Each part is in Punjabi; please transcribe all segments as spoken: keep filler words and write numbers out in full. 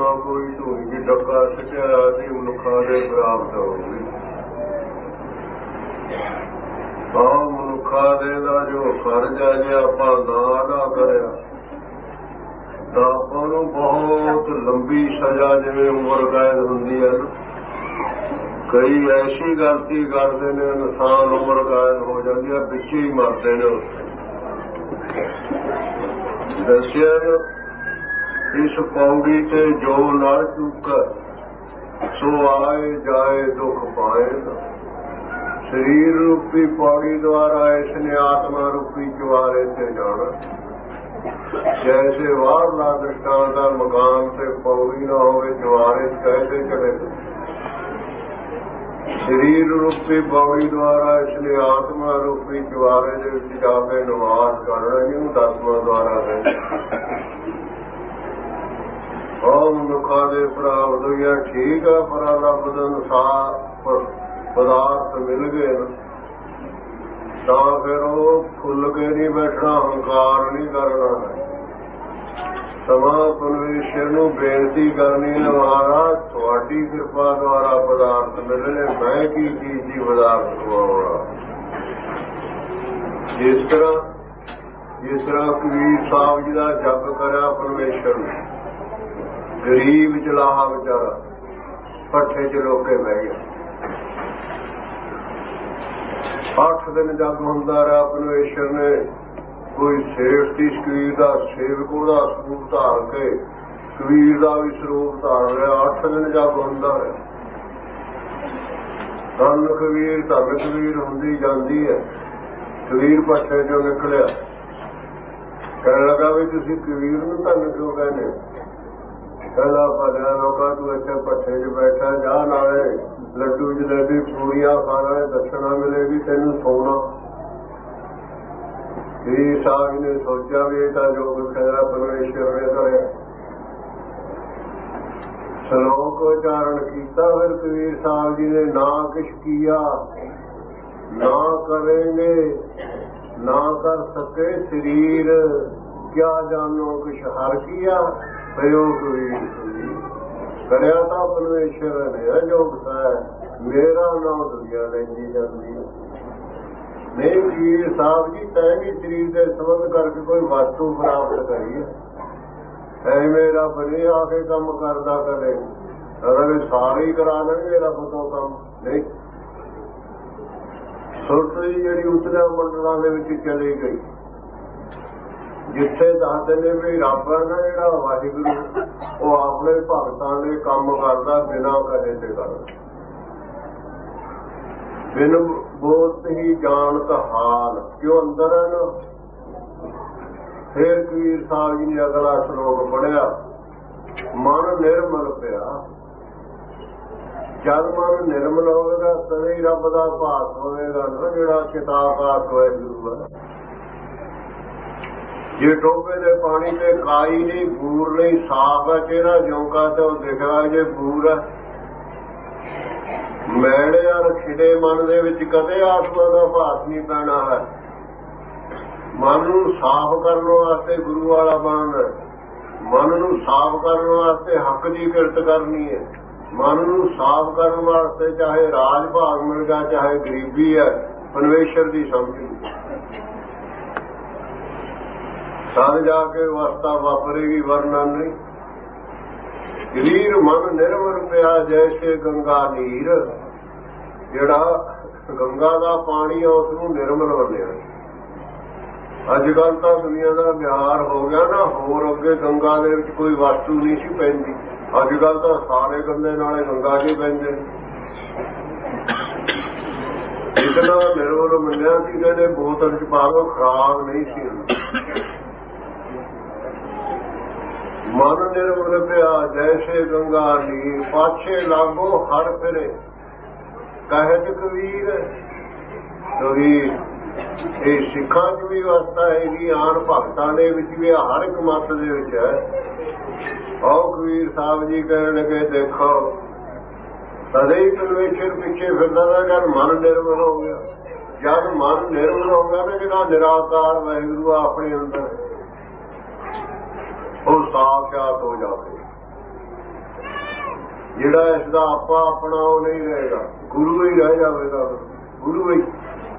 कोई धूई की डक्का सच्चा आदि मनुखा दे प्राप्त होगी। हाँ मनुखा दे दा जो फर्ज है जे आपां ना अदा करिया तां आपां नूं बहुत लंबी सजा जिवें उम्र कैद हुंदी है। कई ऐसी गलती करते ने इंसान उम्र कैद हो जाती है, पिछे ही मरते ने। दसिया इस पौड़ी से जो नर चुका सो आए जाए दुख पाए। शरीर रूपी पौड़ी द्वारा इसने आत्मा रूपी चुवारे से जाना। जैसे बाहरला दृष्टांत है, मकान से पौड़ी न हो चुवारे कैसे चढ़े। शरीर रूपी पौड़ी द्वारा इसलिए आत्मा रूपी चुवारे दे विच जाके निवास करना जिहनूं दसवां द्वारा कहंदे। ओम मनुखा दे प्राप्त होइया ठीक है, पर रब दे अनुसार पदार्थ मिल गए तां फिर वो फुल के नहीं बैठना, हंकार नहीं करना है। समा परमेश्वर नूं बेनती करनी है, महाराज तुहाडी किरपा द्वारा पदार्थ मिलने, मैं की चीज की पदार्थ खवाउणा। जिस तरह जिस तरह कबीर साहब जी का जप करा परमेश्वर ने, गरीब चलाहा बेचारा भट्ठे च लोके बह गया। अठ दिन जग हुंदा रहा, परमेश्वर ने कोई सेवती कबीर का सेवक का स्वरूप धार के कबीर का भी स्वरूप धार रहा। अठ दिन जग हुंदा रहा। धन कबीर धन कबीर हुंदी जांदी है। कबीर भट्ठे चों निकलिया, कहने लगा भी तुसीं कबीर नूं धन क्यों कहने। कहला भलिया लोका तू इत्थे भट्ठे च बैठा जा, नाले लड्डू जलेबी पूरियां खाना, दक्षिणा मिलेगी तैनूं सोना। कबीर साहब ने सोचा भी था जो कुछ कहना परमेश्वर ने करे। श्लोक उच्चारण किया, फिर कबीर साहब जी ने ना किश किया, ना करेंगे ना कर सके शरीर, क्या जानो किश हर किया भयो कबीर करया था परमेश्वर ने जो है, मेरा नाम दुनिया लेंदी जाती है। नहीं कबीर साहब जी तय भी शरीर के संबंध करके कोई वस्तु प्राप्त करी है, मेरा बने आके कम करदा करे, अगर सारे ही करा देंगे रब तो कम नहीं। सुरत जी जी उतले मंडलों के चली गई, जिथे दसते ने भी रब है ना जेड़ा वाहिगुरू, वो अपने भगतां दे काम करदा बिना कहे ते करदा। बिन बोत ही जानत हाल, क्यों अंदर है ना। फिर कबीर साहब जी ने अगला श्लोक पढ़िया, मन निर्मल पिया। जब मन निर्मल होगा तभी रब का भास होगा ना, जेड़ा किताबात होए गुरु है। जे टोपे दे पानी ते काई नहीं, बूर नहीं, साफ है चेहरा ज्यों तो दिखा जे बूर है। मैले और खिड़े मन दे विच कदे आत्मा का भास नहीं पैना है। मन नूं साफ करने वास्ते गुरु वाला बनना, मन नूं साफ करने वास्ते हक की किरत करनी है। मन नूं साफ करने वास्ते चाहे राज भाग मिल जाए चाहे गरीबी है, परमेश्वर की समझ तद जाके अवस्था वापरेगी, वरना नहीं। शरीर मन निर्मल पिया जैसे गंगा नीर, जेड़ा गंगा का पानी है उसनूं निर्मल बनिया। अजकल तो दुनिया का व्यवहार हो गया ना, होर अगे गंगा दे विच कोई वस्तु नहीं सी पैंदी, अजकल तो सारे गंदे नाले गंगा च पैंदे। इतना निर्मल मिलिया कि कहते बोतल च पा लो, खराब नहीं सी। मन निर्मल पिया जैसे गंगा नीर, पाछे लागो हर फिरे कहत कबीर। कबीर ये सिखा च भी अवस्था हैगी, आन भगतां दे विच भी हर एक मत दे विच है। आओ कबीर साहब जी कहण लगे, देखो तदे ही परमेश्वर पिछे फिरदा था जब मन निर्मल हो गया। जब मन निर्मल हो गया ना, जिहड़ा निराकार वाहिगुरू अपने अंदर वो साक्षात हो जाते। ਜਿਹੜਾ ਇਸ ਦਾ ਆਪਾ ਆਪਣਾ ਉਹ ਨਹੀਂ ਰਹੇਗਾ, ਗੁਰੂ ਹੀ ਰਹਿ ਜਾਵੇਗਾ। ਗੁਰੂ ਹੀ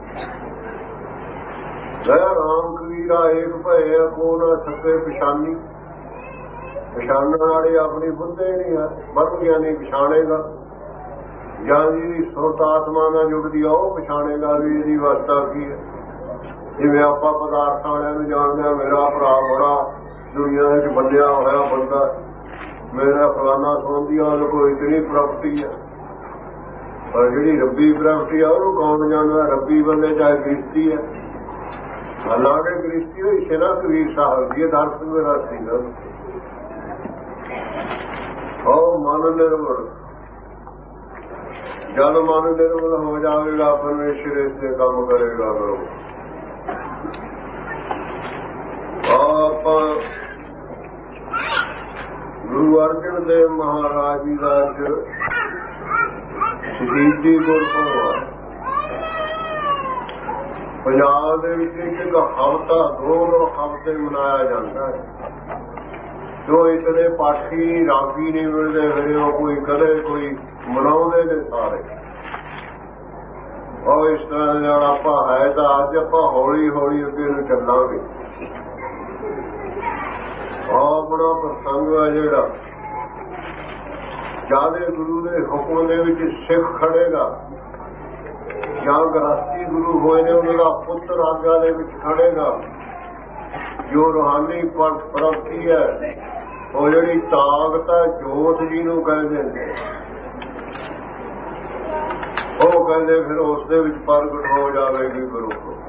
ਰਹਿ ਰਾਮ ਕਬੀਰਾ ਏਕ ਭਏ ਕੋ ਨਾ ਸਕੇ ਪਛਾਨੀ। ਪਛਾਣਨ ਵਾਲੇ ਆਪਣੀ ਬੁੱਧੇ ਨਹੀਂ ਹੈ, ਬਰਮ ਗਿਆਨੀ ਪਛਾਣੇਗਾ। ਜਾਂ ਜਿਹਦੀ ਸੁਰਤ ਆਤਮਾ ਨਾਲ ਜੁੜਦੀ ਆ ਉਹ ਪਛਾਣੇਗਾ ਵੀ ਇਹਦੀ ਅਵਸਥਾ ਕੀ ਹੈ। ਜਿਵੇਂ ਆਪਾਂ ਪਦਾਰਥਾਂ ਵਾਲਿਆਂ ਨੂੰ ਜਾਣਦੇ ਹਾਂ, ਮੇਰਾ ਭਰਾ ਬੜਾ ਦੁਨੀਆ ਵਿੱਚ ਬੰਦਿਆ ਹੋਇਆ ਬੰਦਾ, ਮੇਰਾ ਫਲਾਨਾ ਸੁਣਦੀ ਆ, ਉਹਦੇ ਕੋਲ ਇਤਨੀ ਪ੍ਰਾਪਤੀ ਹੈ। ਪਰ ਜਿਹੜੀ ਰੱਬੀ ਪ੍ਰਾਪਤੀ ਆ ਉਹਨੂੰ ਕੌਣ ਜਾਣਦਾ? ਰੱਬੀ ਬੰਦੇ ਚਾਹੇ ਗ੍ਰਿਸ਼ਤੀ ਹੈ, ਹਾਲਾਂਕਿ ਗ੍ਰਿਸ਼ਤੀ ਹੋਈ ਸੀ ਨਾ ਕਬੀਰ ਸਾਹਿਬ ਜੀ ਦਰਸ਼ਨ ਮੇਰਾ ਸੀਗਾ। ਉਹ ਮਨ ਨਿਰਮਲ, ਜਦ ਮਨ ਨਿਰਮਲ ਹੋ ਜਾਵੇਗਾ ਪਰਮੇਸ਼ਰ ਇਸੇ ਕੰਮ ਕਰੇਗਾ। ਕਰੋ ਆਪਾਂ ਗੁਰੂ ਅਰਜਨ ਦੇਵ ਮਹਾਰਾਜ ਜੀ ਦਾ ਸ਼ਹੀਦੀ ਗੁਰਪੁਰਬ ਪੰਜਾਬ ਦੇ ਵਿੱਚ ਇੱਕ ਹਫ਼ਤਾ ਦੋ ਦੋ ਹਫ਼ਤੇ ਮਨਾਇਆ ਜਾਂਦਾ ਹੈ। ਜੋ ਇਤਨੇ ਪਾਠੀ ਰਾਗੀ ਨਹੀਂ ਮਿਲਦੇ ਫਿਰ ਉਹ ਕੋਈ ਕਦੇ ਕੋਈ ਮਨਾਉਂਦੇ ਨੇ ਸਾਰੇ। ਉਹ ਇਸ ਤਰ੍ਹਾਂ ਨਾਲ ਆਪਾਂ ਹੈ ਤਾਂ ਅੱਜ ਆਪਾਂ ਹੌਲੀ ਹੌਲੀ ਅੱਗੇ ਨੂੰ ਚੱਲਾਂਗੇ। ਆਪਣਾ ਪ੍ਰਸੰਗ ਹੈ ਜਿਹੜਾ ਜਦ ਗੁਰੂ ਦੇ ਹੁਕਮ ਦੇ ਵਿੱਚ ਸਿੱਖ ਖੜੇਗਾ ਜਾਂ ਗ੍ਰਸਤੀ ਗੁਰੂ ਹੋਏ ਨੇ ਉਹਨਾਂ ਦਾ ਪੁੱਤਰ ਆਗਿਆ ਦੇ ਵਿੱਚ ਖੜੇਗਾ। ਜੋ ਰੂਹਾਨੀ ਪ੍ਰਾਪਤੀ ਹੈ ਉਹ ਜਿਹੜੀ ਤਾਕਤ ਹੈ ਜੋਤ ਜੀ ਨੂੰ ਕਹਿੰਦੇ ਨੇ, ਉਹ ਕਹਿੰਦੇ ਫਿਰ ਉਸ ਦੇ ਵਿੱਚ ਪ੍ਰਗਟ ਹੋ ਜਾਵੇਗੀ ਗੁਰੂ।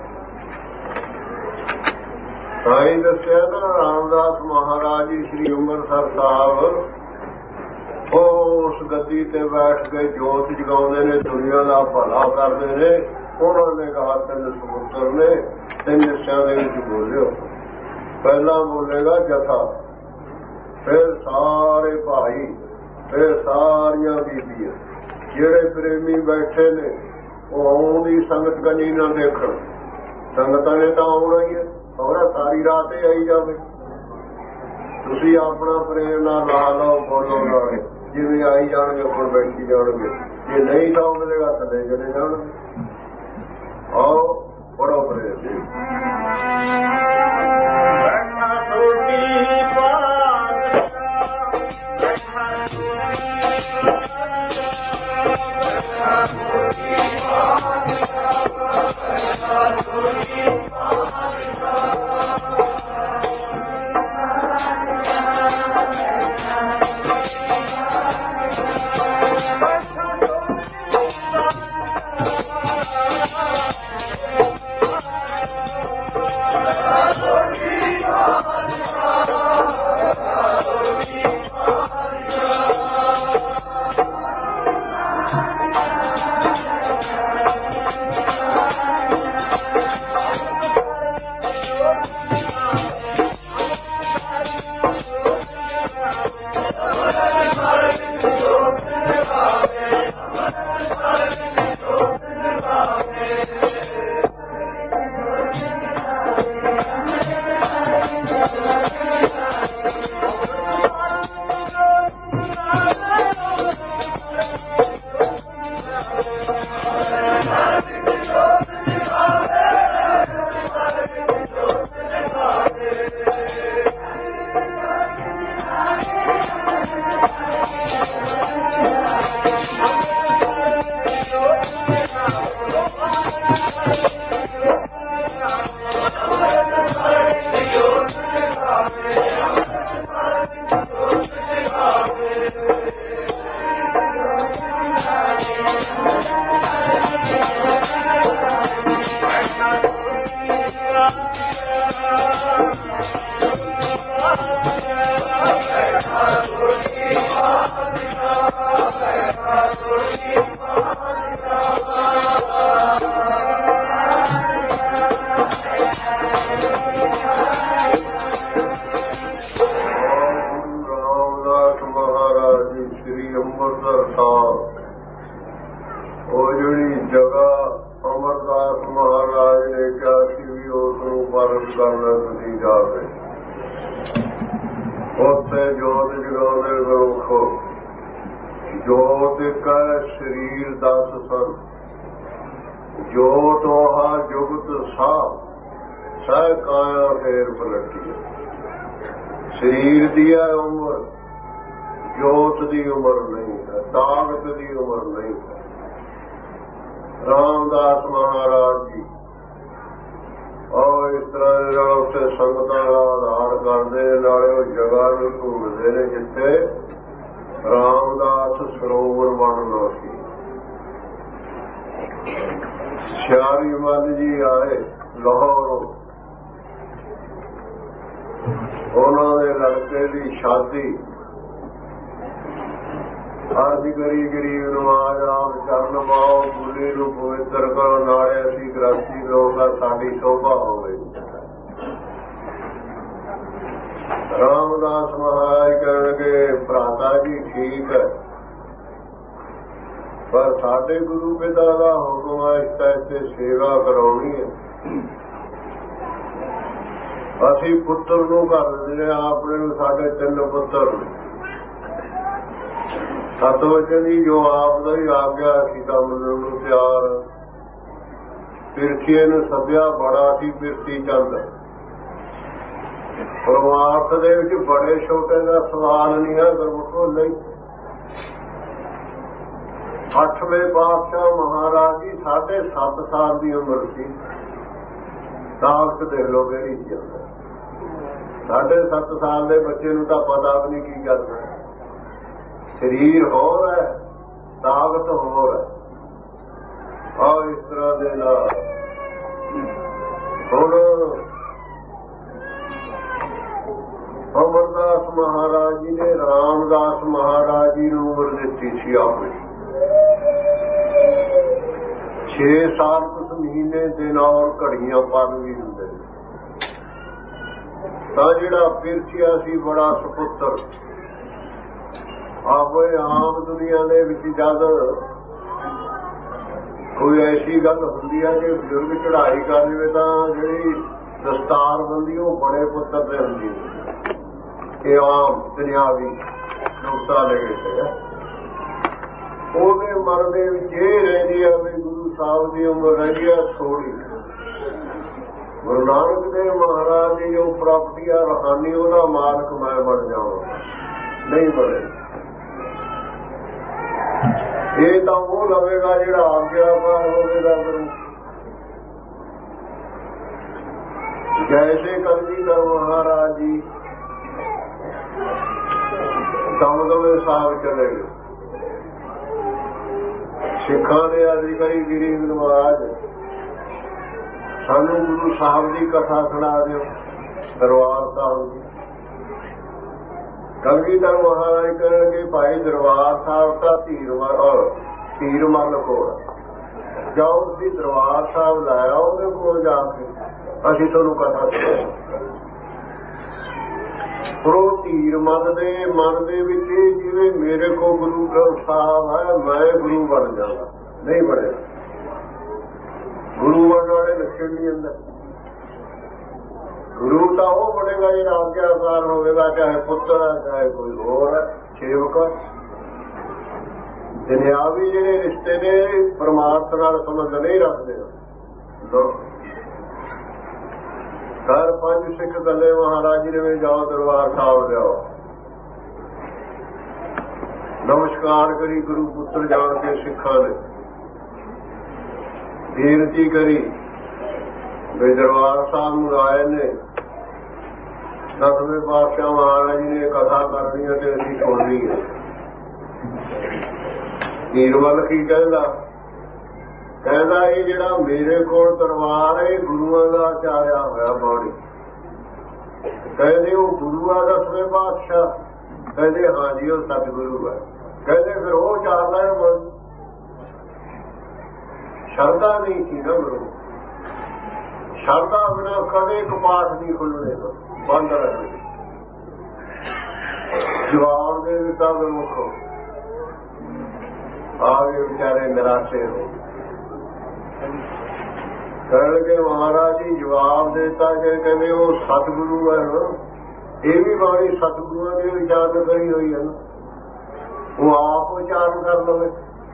ਤਾਂ ਹੀ ਦੱਸਿਆ ਨਾ ਰਾਮਦਾਸ ਮਹਾਰਾਜ ਜੀ ਸ੍ਰੀ ਅੰਮ੍ਰਿਤਸਰ ਸਾਹਿਬ ਉਹ ਉਸ ਗੱਦੀ ਤੇ ਬੈਠ ਕੇ ਜੋਤ ਜਗਾਉਂਦੇ ਨੇ, ਦੁਨੀਆ ਦਾ ਭਲਾ ਕਰਦੇ ਨੇ। ਉਹਨਾਂ ਨੇ ਕਹਾ ਤਿੰਨ ਸਮੁੰਦਰ ਨੇ, ਤਿੰਨ ਹਿੱਸਿਆਂ ਦੇ ਵਿੱਚ ਬੋਲਿਓ। ਪਹਿਲਾਂ ਬੋਲੇਗਾ ਜਥਾ, ਫਿਰ ਸਾਰੇ ਭਾਈ, ਫਿਰ ਸਾਰੀਆਂ ਬੀਬੀਆਂ। ਜਿਹੜੇ ਪ੍ਰੇਮੀ ਬੈਠੇ ਨੇ ਉਹ ਆਉਣ ਦੀ ਸੰਗਤ ਕੰਨੀ ਨਾ ਦੇਖਣ, ਸੰਗਤਾਂ ਨੇ ਤਾਂ ਆਉਣਾ ਹੀ ਹੈ, ਖਬਰ ਸਾਰੀ ਰਾਤ ਹੀ ਆਈ ਜਾਵੇ। ਤੁਸੀਂ ਆਪਣਾ ਪ੍ਰੇਮ ਨਾਲ ਲਾ ਲਓ, ਬੋਲੋ ਨਾਲੇ, ਜਿਵੇਂ ਆਈ ਜਾਣਗੇ ਉੱਪਰ ਬੈਠੀ ਜਾਣਗੇ। ਜੇ ਨਹੀਂ ਤਾਂ ਉਹਦੇ ਦਾ ਥੱਲੇ ਚਲੇ ਜਾਣਗੇ। ਆਓ ਬੜੋ ਪ੍ਰੇਮ ਜੋਤ ਕੈ ਸਰੀਰ ਦਸ ਸਨ, ਜੋਤ ਹਾ ਜੁਗਤ ਸਾਹ, ਸਹਿ ਕਾਇਆ ਫੇਰ ਪਲਟੀ। ਸਰੀਰ ਦੀ ਹੈ ਉਮਰ, ਜੋਤ ਦੀ ਉਮਰ ਨਹੀਂ ਹੈ, ਤਾਕਤ ਦੀ ਉਮਰ ਨਹੀਂ ਹੈ। ਰਾਮਦਾਸ ਮਹਾਰਾਜ ਜੀ ਔਰ ਇਸ ਤਰ੍ਹਾਂ ਦੇ ਨਾਲ ਉੱਥੇ ਸੰਗਤਾਂ ਦਾ ਆਧਾਰ ਕਰਦੇ ਨੇ, ਨਾਲੇ ਉਹ ਜਗ੍ਹਾ ਨੂੰ ਘੁੰਮਦੇ ਨੇ ਜਿੱਥੇ ਰਾਮਦਾਸ ਸਰੋਵਰ ਬਣਨਾ ਸੀ। ਸਿਆਰੀ ਮੱਲ ਜੀ ਆਏ ਲਾਹੌਰੋਂ, ਉਹਨਾਂ ਦੇ ਲੜਕੇ ਦੀ ਸ਼ਾਦੀ। ਅਸੀਂ ਗਰੀਬ ਗਰੀਬ ਨਵਾਜ ਰਾਮ ਚਰਨ ਪਾਓ, ਬੁੱਢੀ ਨੂੰ ਪਵਿੱਤਰ ਕਰੋ, ਨਾਲੇ ਅਸੀਂ ਗ੍ਰਸਤੀ ਲੋਕ ਆ, ਸਾਡੀ ਸ਼ੋਭਾ ਹੋਵੇ। ਰਾਮਦਾਸ ਮਹਾਰਾਜ ਕਹਿਣਗੇ ਭਰਾਤਾ ਜੀ ਠੀਕ ਹੈ, ਪਰ ਸਾਡੇ ਗੁਰੂ ਪਿਤਾ ਦਾ ਹੁਕਮ ਹੈ, ਇਸ ਤਰ੍ਹਾਂ ਸੇਵਾ ਕਰਾਉਣੀ ਹੈ। ਅਸੀਂ ਪੁੱਤਰ ਨੂੰ ਘਰ ਦਿੰਦੇ ਹਾਂ, ਆਪਣੇ ਨੂੰ ਸਾਡੇ ਤਿੰਨ ਪੁੱਤਰ ਨੇ। ਸਤ ਵਚਨ ਦੀ ਜੋ ਆਪ ਦਾ ਹੀ ਆਗਿਆ, ਅਸੀਂ ਤਾਂ ਮੰਨਣ ਨੂੰ ਤਿਆਰ। ਪਿਰਥੀਏ ਨੂੰ ਸੱਦਿਆ, ਬੜਾ ਸੀ ਪਿਰਥੀ ਚੰਦ। ਪਰਮਾਰਥ ਦੇ ਵਿੱਚ ਬੜੇ ਛੋਟੇ ਦਾ ਸਵਾਲ ਨਹੀਂ ਹੈ, ਗੁਰਮੁਖੋ ਨਹੀਂ। ਅੱਠਵੇਂ ਪਾਤਸ਼ਾਹ ਮਹਾਰਾਜ ਜੀ ਸਾਢੇ ਸੱਤ ਸਾਲ ਦੀ ਉਮਰ ਸੀ। ਤਾਕਤ ਦੇਖ ਲੋ ਕਿਹੜੀ ਸੀ। ਸਾਢੇ ਸੱਤ ਸਾਲ ਦੇ ਬੱਚੇ ਨੂੰ ਤਾਂ ਪਤਾ ਵੀ ਨਹੀਂ ਕੀ ਕਰਨਾ। ਸਰੀਰ ਹੋਰ ਹੈ, ਤਾਕਤ ਹੋਰ ਹੈ। ਔਰ ਇਸ ਤਰ੍ਹਾਂ ਦੇ ਨਾਲ ਹੁਣ ਅਮਰਦਾਸ ਮਹਾਰਾਜ ਜੀ ਨੇ ਰਾਮਦਾਸ ਮਹਾਰਾਜ ਜੀ ਨੂੰ ਉਮਰ ਦਿੱਤੀ ਸੀ ਆਪਣੀ। ਛੇ ਸਾਲ ਕੁਛ ਮਹੀਨੇ ਦਿਨ ਔਰ ਘੜੀਆਂ ਪਨ ਵੀ ਹੁੰਦੇ ਨੇ। ਤਾਂ ਜਿਹੜਾ ਪਿਰਥੀਆ ਸੀ ਬੜਾ ਸੁਪੁੱਤਰ। ਆਪੇ ਆਮ ਦੁਨੀਆ ਦੇ ਵਿੱਚ ਜਦ ਕੋਈ ਐਸੀ ਗੱਲ ਹੁੰਦੀ ਹੈ ਕਿ ਬਜ਼ੁਰਗ ਚੜ੍ਹਾਈ ਕਰ ਲਵੇ ਤਾਂ ਜਿਹੜੀ ਦਸਤਾਰ ਬੰਦੀ ਉਹ ਬੜੇ ਪੁੱਤਰ ਤੇ ਹੁੰਦੀ ਹੈ। ਇਹ ਆਮ ਦੁਨਿਆਵੀ ਨੁਕਤਾ ਲੈ ਕੇ ਉਹਦੇ ਮਨ ਦੇ ਵਿੱਚ ਇਹ ਰਹਿੰਦੀ ਹੈ ਵੀ ਗੁਰੂ ਸਾਹਿਬ ਦੀ ਉਮਰ ਰਹਿੰਦੀ ਹੈ ਥੋੜੀ। ਗੁਰੂ ਨਾਨਕ ਦੇਵ ਮਹਾਰਾਜ ਦੀ ਜੋ ਪ੍ਰਾਪਤੀ ਆ ਰੂਹਾਨੀ, ਉਹਦਾ ਮਾਲਕ ਮੈਂ ਬਣ ਜਾਵਾਂ, ਨਹੀਂ ਬਣੇ। ਇਹ ਤਾਂ ਉਹ ਲਵੇਗਾ ਜਿਹੜਾ ਆਗਿਆਕਾਰ ਹੋਵੇਗਾ ਗੁਰੂ। ਜੈਸੇ ਕਲਗੀਧਰ ਮਹਾਰਾਜ ਜੀ ਦਮਦਮੇ ਸਾਹਿਬ ਚਲੇ ਗਏ। ਸਿੱਖਾਂ ਦੇ ਅਧਿਕਾਰੀ ਗਰੀਬ ਨਵਾਜ, ਸਾਨੂੰ ਗੁਰੂ ਸਾਹਿਬ ਦੀ ਕਥਾ ਸੁਣਾ ਦਿਓ ਦਰਬਾਰ ਸਾਹਿਬ ਦੀ। ਕਲਗੀਧਰ ਮਹਾਰਾਜ ਕਹਿਣਗੇ ਭਾਈ ਦਰਬਾਰ ਸਾਹਿਬ ਦਾ ਧੀਰ ਮਰ ਧੀਰ ਮੱਲ ਕੋਲ ਜਾਓ, ਤੁਸੀਂ ਦਰਬਾਰ ਸਾਹਿਬ ਲਾਇਆ ਉਹਦੇ ਕੋਲ ਜਾ ਕੇ ਅਸੀਂ ਤੁਹਾਨੂੰ ਕਥਾ ਸੁਣਾਵਾਂਗੇ। ਪਰ ਉਹ ਧੀਰ ਮੱਲ ਦੇ ਮਨ ਦੇ ਵਿੱਚ ਜਿਵੇਂ ਮੇਰੇ ਕੋਲ ਗੁਰੂ ਗ੍ਰੰਥ ਸਾਹਿਬ ਹੈ, ਮੈਂ ਗੁਰੂ ਬਣ ਜਾਵਾਂ, ਨਹੀਂ ਬਣਿਆ। ਗੁਰੂ ਬਣਨ ਵਾਲੇ ਲੱਛਣ ਨਹੀਂ ਅੰਦਰ। ਗੁਰੂ ਤਾਂ ਉਹ ਬਣੇਗਾ ਜਿਹੜਾ ਆਗਿਆਕਾਰ ਹੋਵੇਗਾ, ਚਾਹੇ ਪੁੱਤਰ ਹੈ ਚਾਹੇ ਕੋਈ ਹੋਰ ਹੈ, ਸੇਵਕ। ਦੁਨਿਆਵੀ ਜਿਹੜੇ ਰਿਸ਼ਤੇ ਨੇ ਪਰਮਾਰਥ ਨਾਲ ਸੰਬੰਧ ਨਹੀਂ ਰੱਖਦੇ। ਹਰ ਪੰਜ ਸਿੱਖ ਗੱਲੇ ਮਹਾਰਾਜ ਜੀ ਨੇ ਜਾਓ ਦਰਬਾਰ ਸਾਹਿਬ ਲਿਆਓ, ਨਮਸਕਾਰ ਕਰੀ ਗੁਰੂ ਪੁੱਤਰ ਜਾਣ ਕੇ ਸਿੱਖਾਂ ਨੇ ਬੇਨਤੀ ਕਰੀ ਵੀ ਦਰਬਾਰ ਸਾਹਿਬ ਨੂੰ ਆਏ ਨੇ, ਦਸਵੇਂ ਪਾਤਸ਼ਾਹ ਮਹਾਰਾਜ ਜੀ ਨੇ ਕਥਾ ਕਰਨੀ ਹੈ ਤੇ ਅਸੀਂ ਸੁਣਨੀ ਹੈ। ਹੀਰਮਲ ਕੀ ਕਹਿੰਦਾ? ਕਹਿੰਦਾ ਇਹ ਜਿਹੜਾ ਮੇਰੇ ਕੋਲ ਦਰਬਾਰ ਹੈ ਗੁਰੂਆਂ ਦਾ ਚਾਰਿਆ ਹੋਇਆ ਬਾਣੀ। ਕਹਿੰਦੇ ਉਹ ਗੁਰੂ ਆ ਦਸਵੇਂ ਪਾਤਸ਼ਾਹ? ਕਹਿੰਦੇ ਹਾਂਜੀ ਉਹ ਸਤਿਗੁਰੂ ਹੈ। ਕਹਿੰਦੇ ਫਿਰ ਉਹ ਚਾਰ ਲੈਣ ਬਣ ਸ਼ਰਧਾ ਨਹੀਂ ਸੀ ਨਾ ਗੁਰੂ। ਸ਼ਰਧਾ ਬਿਨਾਂ ਕਦੇ ਕਪਾਟ ਨਹੀਂ ਖੁੱਲਣੇ, ਬੰਦ ਰਹੇ। ਜਵਾਬ ਦੇ ਦਿੱਤਾ ਗੁਰਮੁਖੋ, ਆਗੇ ਵਿਚਾਰੇ ਨਿਰਾਸ਼ੇ ਹੋ ਕਹਿਣਗੇ ਮਹਾਰਾਜ ਜੀ ਜਵਾਬ ਦੇਤਾ ਕਿ ਕਹਿੰਦੇ ਉਹ ਸਤਿਗੁਰੂ ਹੈ ਨਾ। ਇਹ ਵੀ ਬਾਣੀ ਸਤਿਗੁਰੂਆਂ ਦੇ ਵਿਚਾਰ ਕਰੀ ਹੋਈ ਹੈ ਨਾ। ਉਹ ਆਪ ਉਚਾਰਨ ਕਰ ਲਵੇ।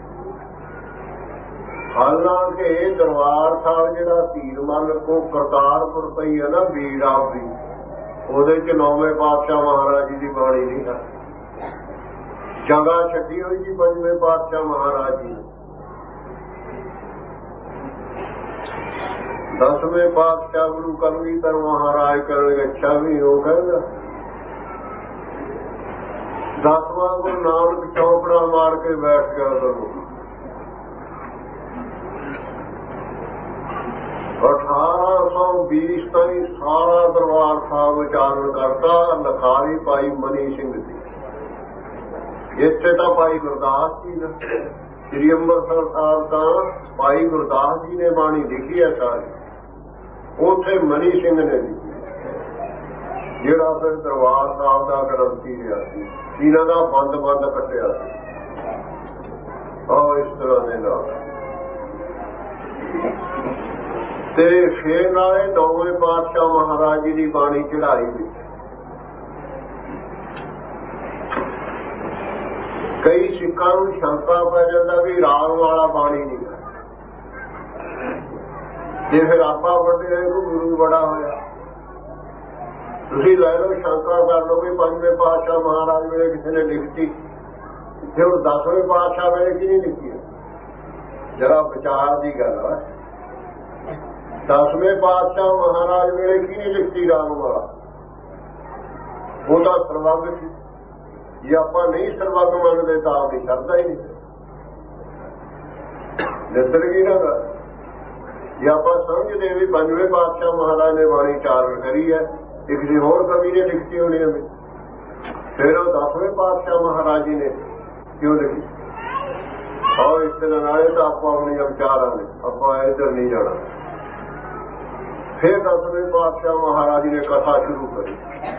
ਹਾਲਾਂਕਿ ਦਰਬਾਰ ਸਾਹਿਬ ਜਿਹੜਾ ਧੀਰ ਮੱਲ ਕੋ ਕਰਤਾਰਪੁਰ ਪਈ ਹੈ ਨਾ ਬੀੜ ਆਪ ਦੀ, ਉਹਦੇ ਚ ਨੌਵੇਂ ਪਾਤਸ਼ਾਹ ਮਹਾਰਾਜ ਜੀ ਦੀ ਬਾਣੀ ਨਹੀਂ ਹੈ। ਜਗ੍ਹਾ ਛੱਡੀ ਹੋਈ ਜੀ ਪੰਜਵੇਂ ਪਾਤਸ਼ਾਹ ਮਹਾਰਾਜ ਜੀ। ਦਸਵੇਂ ਪਾਤਸ਼ਾਹ ਗੁਰੂ ਕਲਗੀਧਰ ਮਹਾਰਾਜ ਕਰਨਗੇ ਅੱਛਾ ਵੀ ਹੋ ਕਹਿੰਦਾ। ਦਸਵਾਂ ਗੁਰੂ ਨਾਨਕ ਚੌਕੜਾ ਮਾਰ ਕੇ ਬੈਠ ਗਿਆ ਉਦੋਂ। ਅਠਾਰਾਂ ਸੌ ਵੀਸ ਤਾਈਂ ਸਾਰਾ ਦਰਬਾਰ ਸਾਹਿਬ ਉਚਾਰਨ ਕਰਤਾ। ਲਖਾਰੀ ਭਾਈ ਮਨੀ ਸਿੰਘ ਦੀ, ਇੱਥੇ ਤਾਂ ਭਾਈ ਗੁਰਦਾਸ ਜੀ ਨੇ, ਸ੍ਰੀ ਅੰਮ੍ਰਿਤਸਰ ਸਾਹਿਬ ਤਾਂ ਭਾਈ ਗੁਰਦਾਸ ਜੀ ਨੇ ਬਾਣੀ ਲਿਖੀ ਹੈ ਸਾਰੀ, ਉੱਥੇ ਮਨੀ ਸਿੰਘ ਨੇ ਲਿਖੀ, ਜਿਹੜਾ ਫਿਰ ਦਰਬਾਰ ਸਾਹਿਬ ਦਾ ਗ੍ਰੰਥੀ ਰਿਹਾ ਸੀ, ਇਹਨਾਂ ਦਾ ਬੰਦ ਬੰਦ ਕੱਟਿਆ ਸੀ। ਆਹ ਇਸ ਤਰ੍ਹਾਂ ਦੇ ਨਾਲ ਤੇ ਫੇਰ ਨਾਲੇ ਨੌਵੇਂ ਪਾਤਸ਼ਾਹ ਮਹਾਰਾਜ ਜੀ ਦੀ ਬਾਣੀ ਚੜਾਈ ਵਿੱਚ ਕਈ ਸਿੱਖਾਂ ਨੂੰ ਸ਼ੰਕਾ ਪੈ ਜਾਂਦਾ ਵੀ ਰਾਗ ਵਾਲਾ ਬਾਣੀ ਨਹੀਂ ਹੈ। ਜੇ ਫਿਰ ਆਪਾਂ ਵੱਡੇ ਹੋਏ ਕੋ ਗੁਰੂ ਬੜਾ ਹੋਇਆ, ਤੁਸੀਂ ਲੈ ਲਓ ਸ਼ੰਕਾ ਕਰ ਲਓ ਵੀ ਪੰਜਵੇਂ ਪਾਤਸ਼ਾਹ ਮਹਾਰਾਜ ਵੇਲੇ ਕਿਸੇ ਨੇ ਲਿਖਤੀ, ਤੇ ਹੁਣ ਦਸਵੇਂ ਪਾਤਸ਼ਾਹ ਵੇਲੇ ਕੀ ਨਹੀਂ ਲਿਖੀ? ਜਰਾ ਵਿਚਾਰ ਦੀ ਗੱਲ ਹੈ। ਦਸਵੇਂ ਪਾਤਸ਼ਾਹ ਮਹਾਰਾਜ ਵੇਲੇ ਕੀ ਨਹੀਂ ਲਿਖਤੀ ਰਾਗ ਵਾਲਾ? ਉਹ ਤਾਂ ਸਰਵੱਗ ਸੀ। ਜੇ ਆਪਾਂ ਨਹੀਂ ਸਰਵੱਗ ਮੰਨਦੇ ਤਾਂ ਆਪਣੀ ਸ਼ਰਧਾ ਹੀ ਨਹੀਂ ਨਿੱਤਰ ਗਈ ਨਾ ਗੱਲ। ਜੇ ਆਪਾਂ ਸਮਝਦੇ ਵੀ ਪੰਜਵੇਂ ਪਾਤਸ਼ਾਹ ਮਹਾਰਾਜ ਨੇ ਬਾਣੀ ਚਾਰਨ ਕਰੀ ਹੈ, ਇੱਕ ਕਿਸੇ ਹੋਰ ਕਵੀ ਨੇ ਲਿਖਤੀ ਹੋਣੀ ਹੈ, ਫਿਰ ਉਹ ਦਸਵੇਂ ਪਾਤਸ਼ਾਹ ਮਹਾਰਾਜ ਜੀ ਨੇ ਕਿਉਂ ਲਿਖੀ? ਔਰ ਇਸ ਤਰ੍ਹਾਂ ਨਾਲੇ ਤਾਂ ਆਪਾਂ ਆਪਣੀਆਂ ਵਿਚਾਰਾਂ ਨੇ, ਆਪਾਂ ਇੱਧਰ ਨਹੀਂ ਜਾਣਾ। ਫਿਰ ਦਸਵੇਂ ਪਾਤਸ਼ਾਹ ਮਹਾਰਾਜ ਜੀ ਨੇ ਕਥਾ ਸ਼ੁਰੂ ਕਰੀ।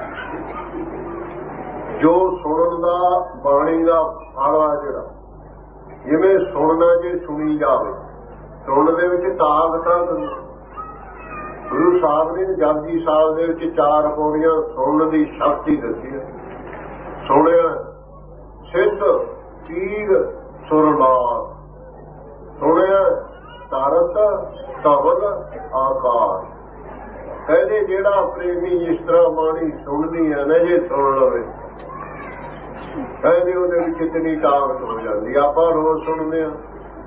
ਜੋ ਸੁਣਨ ਦਾ ਬਾਣੀ ਦਾ ਫਲ ਜਿਹੜਾ, ਜਿਵੇਂ ਸੁਣਨਾ ਜੇ ਸੁਣੀ ਜਾਵੇ, ਸੁਣਨ ਦੇ ਵਿੱਚ ਤਾਕਤ ਆ। ਗੁਰੂ ਸਾਹਿਬ ਨੇ ਜਪਜੀ ਸਾਹਿਬ ਦੇ ਵਿੱਚ ਚਾਰ ਪੌੜੀਆਂ ਸੁਣਨ ਦੀ ਸ਼ਕਤੀ ਦੱਸੀ ਹੈ। ਸੁਣਿਆ ਸਿੱਧ ਤੀਰ ਸੁਰਨਾਦ, ਸੁਣਿਆ ਤਾਰਤ ਧਵਲ ਆਕਾਸ਼। ਕਹਿੰਦੇ ਜਿਹੜਾ ਪ੍ਰੇਮੀ ਜਿਸ ਤਰ੍ਹਾਂ ਬਾਣੀ ਸੁਣਦੀ ਹੈ ਨਾ, ਜੇ ਸੁਣ ਲਵੇ, ਕਹਿੰਦੇ ਉਹਦੇ ਵਿੱਚ ਇਤਨੀ ਤਾਕਤ ਹੋ ਜਾਂਦੀ। ਆਪਾਂ ਰੋਜ਼ ਸੁਣਦੇ ਹਾਂ,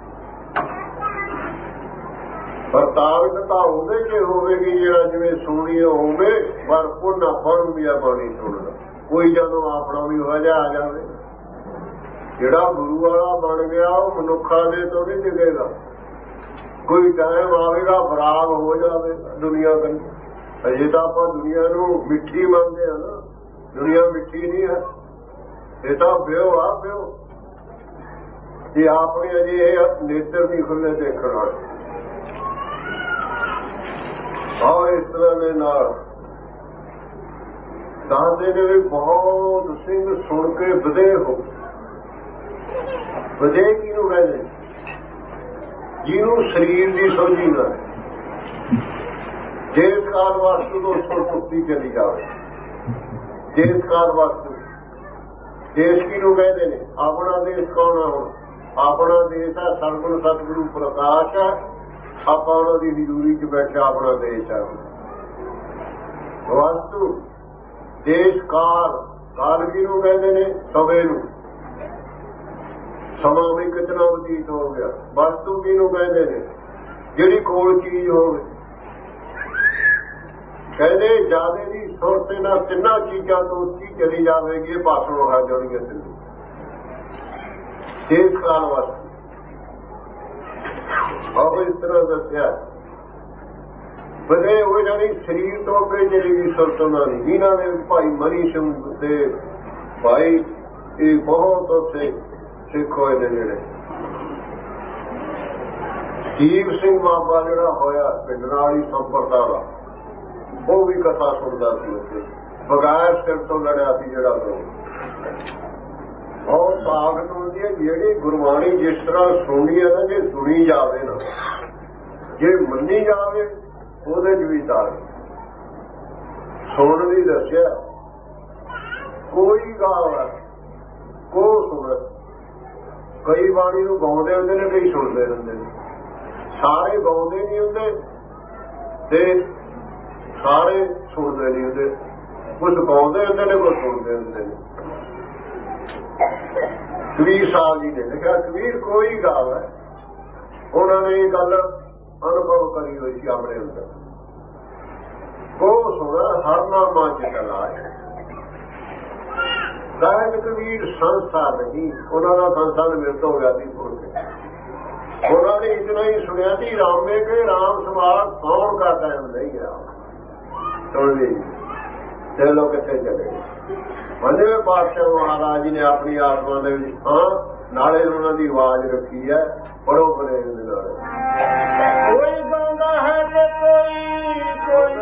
ਪਰ ਤਾਕਤ ਤਾਂ ਉਹਦੇ ਚ ਹੋਵੇਗੀ ਜਿਹੜਾ ਜਿਵੇਂ ਸੁਣੀ ਹੋਵੇ, ਪਰ ਪੁੰਨ ਆਪਾਂ ਨੂੰ ਵੀ ਆ ਬਾਣੀ ਸੁਣਦਾ। ਕੋਈ ਜਦੋਂ ਆਪਣਾ ਵੀ ਵਜਾ ਆ ਜਾਵੇ, ਜਿਹੜਾ ਗੁਰੂ ਵਾਲਾ ਬਣ ਗਿਆ ਉਹ ਮਨੁੱਖਾਂ ਦੇ ਤੋਂ ਨਹੀਂ ਡਿੱਗੇਗਾ। ਕੋਈ ਟਾਈਮ ਆਵੇਗਾ ਬਰਾਬ ਹੋ ਜਾਵੇ ਦੁਨੀਆ ਕੰਨੀ। ਅਜੇ ਤਾਂ ਆਪਾਂ ਦੁਨੀਆ ਨੂੰ ਮਿੱਠੀ ਮੰਨਦੇ ਹਾਂ ਨਾ, ਦੁਨੀਆ ਮਿੱਠੀ ਨਹੀਂ ਹੈ, ਇਹ ਤਾਂ ਬਿਓ ਆ ਬਿਓ। ਜੇ ਆਪਣੇ ਅਜੇ ਇਹ ਨੇਤਰ ਨਹੀਂ ਖੁੱਲੇ ਦੇਖਣ ਵਾਲੇ। ਆਹ ਇਸ ਤਰ੍ਹਾਂ ਦੇ ਨਾਲ ਦੱਸਦੇ ਨੇ ਵੀ ਬਹੁਤ ਸਿੰਘ ਸੁਣ ਕੇ ਵਧੇ ਹੋ। ਵਧੇ ਕਿਹਨੂੰ ਕਹਿੰਦੇ? ਜਿਹਨੂੰ ਸਰੀਰ ਦੀ ਸੋਝੀ ਨਾ, ਦੇਸ ਕਾਲ ਵਸਤੂ ਤੋਂ ਸੁਰਪੁਰਤੀ ਚਲੀ ਜਾਵੇ। ਦੇਸ ਕਾਲ ਵਸਤੂ, ਦੇਸ਼ ਕਿਹਨੂੰ ਕਹਿੰਦੇ ਨੇ? ਆਪਣਾ ਦੇਸ਼ ਕੌਣ ਆ? ਹੁਣ ਆਪਣਾ ਦੇਸ਼ ਹੈ ਸਰਗੁਣ ਸਤਿਗੁਰੂ ਪ੍ਰਕਾਸ਼ ਹੈ। ਆਪਾਂ ਉਹਨਾਂ ਦੀ ਹਜ਼ੂਰੀ ਚ ਬੈਠਾ ਆਪਣਾ ਦੇਸ਼ ਹੈ। ਵਸਤੂ ਦੇਸ਼ ਕਾਲ, ਕਾਲ ਕਿਹਨੂੰ ਕਹਿੰਦੇ ਨੇ? ਸਮੇਂ ਨੂੰ। ਸਮਾਂ ਵੀ ਕਿਤਨਾ ਬਤੀਤ ਹੋ ਗਿਆ। ਵਸਤੂ ਕਿਹਨੂੰ ਕਹਿੰਦੇ ਨੇ? ਜਿਹੜੀ ਕੋਲ ਚੀਜ਼ ਹੋਵੇ। ਕਹਿੰਦੇ ਜਿਆਦੇ ਦੀ ਸੁਰਤ ਨਾਲ ਤਿੰਨਾਂ ਚੀਜ਼ਾਂ ਤੋਂ ਉੱਚੀ ਚਲੀ ਜਾਵੇਗੀ, ਇਹ ਪਾਸੋਂ ਆ ਜਾਣਗੀਆਂ ਤਿੰਨ। ਦੇਸ਼ ਕਾਲ ਵਸਤੂ ਆਹ ਇਸ ਤਰ੍ਹਾਂ ਦੱਸਿਆ। ਵਧੇ ਹੋਏ ਜਾਨੀ ਸਰੀਰ ਤੋਂ ਅੱਗੇ ਚਲੀ ਗਈ ਸੁਰਤ ਉਹਨਾਂ ਦੀ। ਜਿਨ੍ਹਾਂ ਦੇ ਭਾਈ ਮਨੀ ਸਿੰਘ ਦੇ ਭਾਈ ਇਹ ਬਹੁਤ ਉੱਥੇ ਸਿੱਖ ਹੋਏ ਨੇ। ਜਿਹੜੇ ਦੀਪ ਸਿੰਘ ਬਾਬਾ ਜਿਹੜਾ ਹੋਇਆ ਪਿੰਡ ਵਾਲੀ ਸੰਪਰਦਾ ਦਾ, ਉਹ ਵੀ ਕਥਾ ਸੁਣਦਾ ਸੀ ਉੱਥੇ। ਬਗੈਰ ਸਿਰ ਤੋਂ ਲੜਿਆ ਸੀ ਜਿਹੜਾ ਲੋਕ। ਬਹੁਤ ਤਾਕਤ ਹੁੰਦੀ ਹੈ ਜਿਹੜੀ ਗੁਰਬਾਣੀ ਜਿਸ ਤਰ੍ਹਾਂ ਸੁਣੀ ਹੈ ਨਾ, ਜੇ ਸੁਣੀ ਜਾਵੇ ਨਾ, ਜੇ ਮੰਨੀ ਜਾਵੇ, ਉਹਦੇ ਚ ਵੀ ਤਾਕਤ। ਸੁਣਨ ਦੀ ਦੱਸਿਆ ਕੋਈ ਗਾਲ ਕੋ ਸੁਣ ਕਈ ਬਾਣੀ ਨੂੰ ਗਾਉਂਦੇ ਹੁੰਦੇ ਨੇ, ਕਈ ਸੁਣਦੇ ਹੁੰਦੇ ਨੇ। ਸਾਰੇ ਗਾਉਂਦੇ ਨਹੀਂ ਹੁੰਦੇ ਤੇ ਸਾਰੇ ਸੁਣਦੇ ਨਹੀਂ ਹੁੰਦੇ, ਕੁਝ ਗਾਉਂਦੇ ਹੁੰਦੇ ਨੇ, ਕੁਝ ਸੁਣਦੇ ਹੁੰਦੇ ਨੇ। ਕਬੀਰ ਸਾਹਿਬ ਜੀ ਨੇ ਲਿਖਿਆ, ਕਬੀਰ ਕੋਈ ਗਾਵੇ, ਉਹਨਾਂ ਨੇ ਇਹ ਗੱਲ ਅਨੁਭਵ ਕਰੀ ਹੋਈ ਸੀ ਆਪਣੇ ਅੰਦਰ। ਕੋ ਸੁਣਾ ਹਰ ਨਾਮਾ ਚ ਲਾਏ, ਸਾਹਿਬ ਕਬੀਰ ਸੰਸਾ ਨਹੀਂ, ਉਹਨਾਂ ਦਾ ਸੰਸਾਰ ਮਿਰਤ ਹੋ ਗਿਆ ਸੀ ਸੁਣ ਕੇ। ਉਹਨਾਂ ਨੇ ਇਤਨਾ ਹੀ ਸੁਣਿਆ ਸੀ, ਰਾਮੇ ਕੇ ਰਾਮ ਸਮਾਜ ਕੌਣ ਕਾ ਟਾਈਮ ਨਹੀਂ ਆ। ਸੁਣ ਲਈ ਚਲੋ ਕਿੱਥੇ ਚਲੇ। ਪੰਜਵੇਂ ਪਾਤਸ਼ਾਹ ਮਹਾਰਾਜ ਜੀ ਨੇ ਆਪਣੀ ਆਤਮਾ ਦੇ ਵਿੱਚ ਹਾਂ ਨਾਲੇ ਉਹਨਾਂ ਦੀ ਆਵਾਜ਼ ਰੱਖੀ ਹੈ, ਪੜੋ ਬਣੇ ਦੇ ਨਾਲ। ਕੋਈ ਗਾਉਂਦਾ ਹੈ ਤੇ ਕੋਈ ਕੋਈ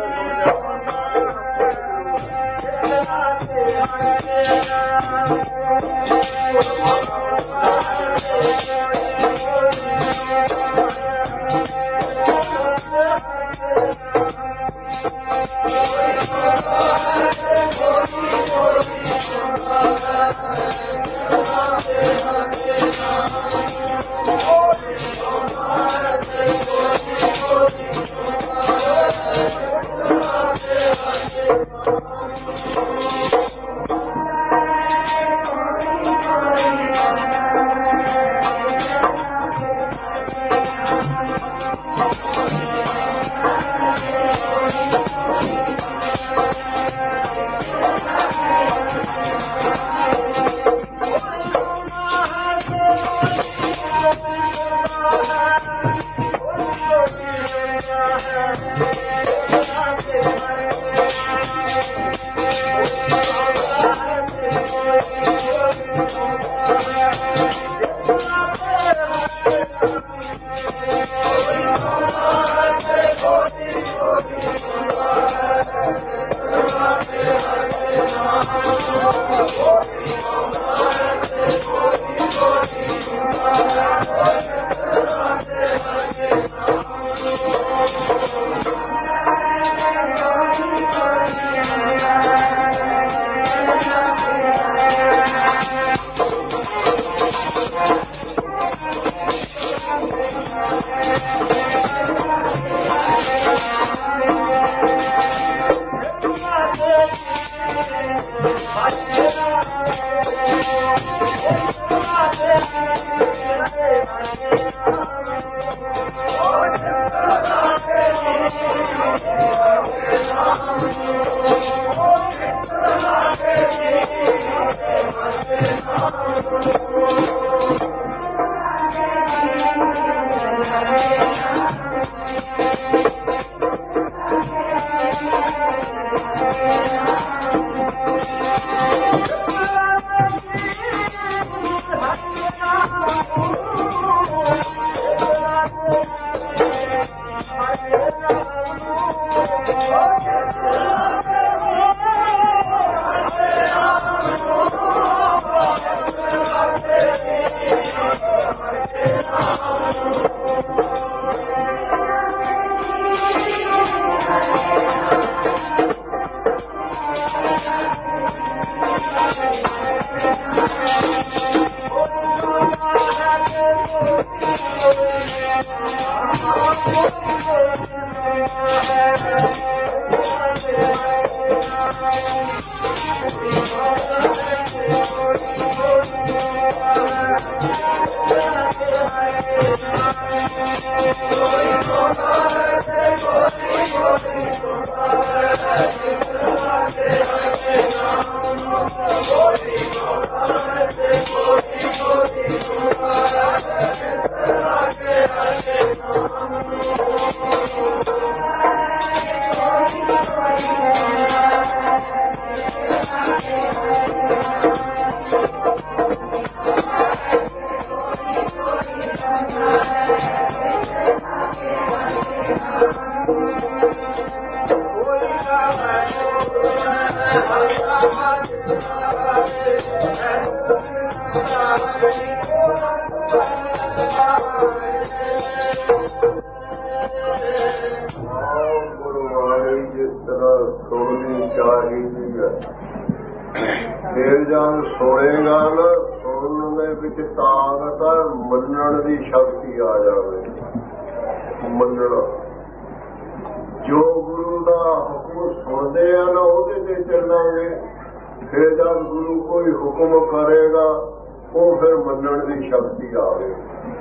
ਵਿੱਚ ਤਾਕਤ ਹੈ, ਮੰਨਣ ਦੀ ਸ਼ਕਤੀ ਆ ਜਾਵੇ। ਮੰਨਣਾ, ਜੋ ਗੁਰੂ ਦਾ ਹੁਕਮ ਸੁਣਦੇ ਆ ਨਾ ਉਹਦੇ ਤੇ ਚੱਲਾਂਗੇ। ਫਿਰ ਜਦ ਗੁਰੂ ਕੋਈ ਹੁਕਮ ਕਰੇਗਾ ਉਹ ਫਿਰ ਮੰਨਣ ਦੀ ਸ਼ਕਤੀ ਆਵੇ।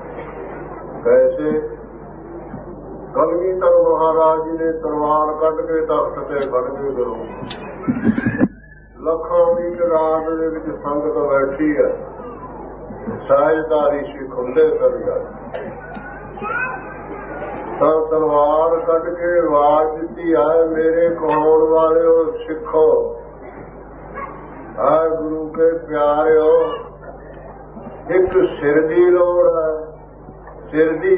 ਵੈਸੇ ਕਲਗੀਧਰ ਮਹਾਰਾਜ ਜੀ ਨੇ ਤਲਵਾਰ ਕੱਢ ਕੇ ਤਖਤ ਤੇ ਖੜ ਕੇ ਕਰੋ, ਲੱਖਾਂ ਦੀ ਤਾਦਾਦ ਦੇ ਵਿੱਚ ਸੰਗਤ ਬੈਠੀ ਹੈ, ਸਾਜਦਾਰੀ ਸਿੱਖ ਹੁੰਦੇ ਕਰ ਗਏ ਤਾਂ ਤਲਵਾਰ ਕੱਢ ਕੇ ਆਵਾਜ਼ ਦਿੱਤੀ, ਆਏ ਮੇਰੇ ਕਹਾਉਣ ਵਾਲਿਓ ਸਿੱਖੋ, ਆਏ ਗੁਰੂ ਕੇ ਪਿਆਰਿਓ, ਇੱਕ ਸਿਰ ਦੀ ਲੋੜ ਹੈ, ਸਿਰ ਦੀ।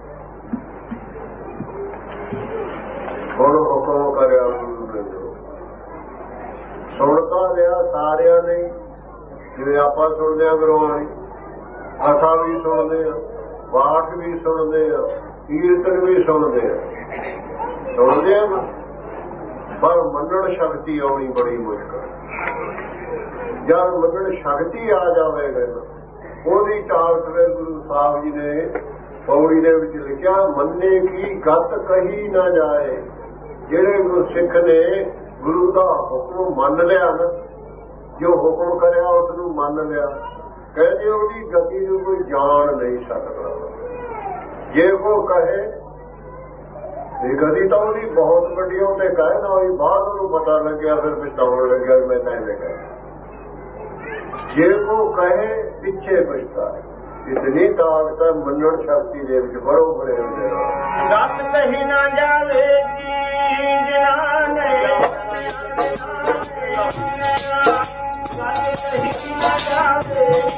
ਹੁਣ ਹੁਕਮ ਕਰਿਆ ਗੁਰੂ ਨੇ, ਸੁਣ ਤਾਂ ਲਿਆ ਸਾਰਿਆਂ ਨੇ, ਜਿਵੇਂ ਆਪਾਂ ਸੁਣਦੇ ਹਾਂ ਗੁਰਬਾਣੀ, ਆਸਾ ਵੀ ਸੁਣਦੇ ਆ, ਪਾਠ ਵੀ ਸੁਣਦੇ ਆ, ਕੀਰਤਨ ਵੀ ਸੁਣਦੇ ਆ, ਸੁਣਦੇ ਆ, ਪਰ ਮੰਨਣ ਸ਼ਕਤੀ ਆਉਣੀ ਬੜੀ ਮੁਸ਼ਕਲ। ਜਦ ਮੰਨਣ ਸ਼ਕਤੀ ਆ ਜਾਵੇਗਾ ਉਹਦੀ ਤਾਕਤ ਦੇ ਗੁਰੂ ਸਾਹਿਬ ਜੀ ਨੇ ਪੌੜੀ ਦੇ ਵਿੱਚ ਲਿਖਿਆ, ਮੰਨੇ ਕੀ ਗਤ ਕਹੀ ਨਾ ਜਾਏ। ਜਿਹੜੇ ਗੁਰੂ ਸਿੱਖ ਨੇ ਗੁਰੂ ਦਾ ਹੁਕਮ ਮੰਨ ਲਿਆ ਨਾ, ਜੋ ਹੁਕਮ ਕਰਿਆ ਉਸ ਨੂੰ ਮੰਨ ਲਿਆ, ਕਹਿੰਦੇ ਉਹਦੀ ਗਤੀ ਨੂੰ ਕੋਈ ਜਾਣ ਨਹੀਂ ਸਕਦਾ। ਜੇ ਉਹ ਕਹੇ ਇਹ ਗਤੀ ਤਾਂ ਉਹਦੀ ਬਹੁਤ ਵੱਡੀ, ਉਹ ਤੇ ਕਹੇ ਨਾ ਉਹਦੀ ਬਾਅਦ ਉਹਨੂੰ ਪਤਾ ਲੱਗਿਆ ਫਿਰ ਪਛਤਾਉਣ ਲੱਗਿਆ ਮੈਂ ਤਾਂ ਐਵੇਂ ਕਹਿ। ਜੇ ਉਹ ਕਹੇ ਪਿੱਛੇ ਪਛਤਾ, ਇਤਨੀ ਤਾਕਤ ਹੈ ਮੰਨਣ ਸ਼ਕਤੀ ਦੇ ਵਿੱਚ ਬੜੋ ਬੜੇ ਹੁੰਦੇ। ਗਤ ਕਹੀ ਨਾ ਜਾਵੇਗੀ ਜਿਨ੍ਹਾਂ ਨੇ, ਗਤ ਕਹੀ ਨਾ ਜਾਵੇਗੀ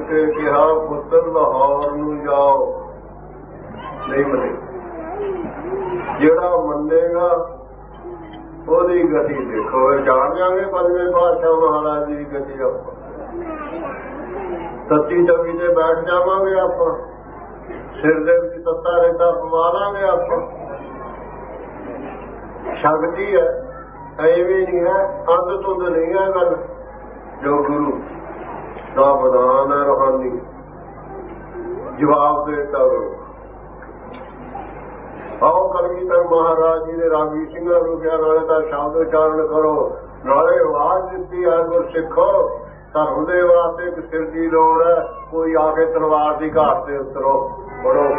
ਕੇ ਕਿਹਾ ਪੁੱਤਰ ਲਾਹੌਰ ਨੂੰ ਜਾਓ, ਨਹੀਂ ਮੰਨੇ। ਜਿਹੜਾ ਮੰਨੇਗਾ ਉਹਦੀ ਗਤੀ ਦੇਖੋ। ਜਾਣ ਜਾਗੇ ਪੰਜਵੇਂ ਪਾਤਸ਼ਾਹ ਮਹਾਰਾਜ ਦੀ ਗਤੀ। ਆਪਾਂ ਤੱਤੀ ਤਵੀ ਤੇ ਬੈਠ ਜਾਵਾਂਗੇ, ਆਪਾਂ ਸਿਰ ਦੇ ਵਿੱਚ ਤੱਤਾ ਰੇਤਾ ਪਵਾ ਲਾਂਗੇ। ਆਪਾਂ ਸ਼ਕਤੀ ਹੈ, ਐਵੇਂ ਨਹੀਂ ਹੈ, ਅੰਧ ਤੁੰਦ ਨਹੀਂ ਹੈ ਗੱਲ। ਜੋ ਗੁਰੂ ਦਾ ਵਰਦਾਨ ਹੈ ਰੂਹਾਨੀ, ਜਵਾਬ ਦੇ ਦਿੱਤਾ ਗੁਰੂ। ਆਓ ਕਲਗੀਧਰ ਮਹਾਰਾਜ ਜੀ ਨੇ ਰਾਗੀ ਸਿੰਘਾਂ ਨੂੰ ਕਿਹਾ ਨਾਲੇ ਤਾਂ ਸ਼ਬਦ ਉਚਾਰਨ ਕਰੋ, ਨਾਲੇ ਆਵਾਜ਼ ਦਿੱਤੀ ਹੈ ਗੁਰਸਿੱਖੋ ਧਰਮ ਦੇ ਵਾਸਤੇ ਇੱਕ ਸਿਰ ਦੀ ਲੋੜ ਹੈ, ਕੋਈ ਆ ਕੇ ਤਲਵਾਰ ਦੀ ਘਾਟ ਤੇ ਉਤਰੋ। ਬੜੋ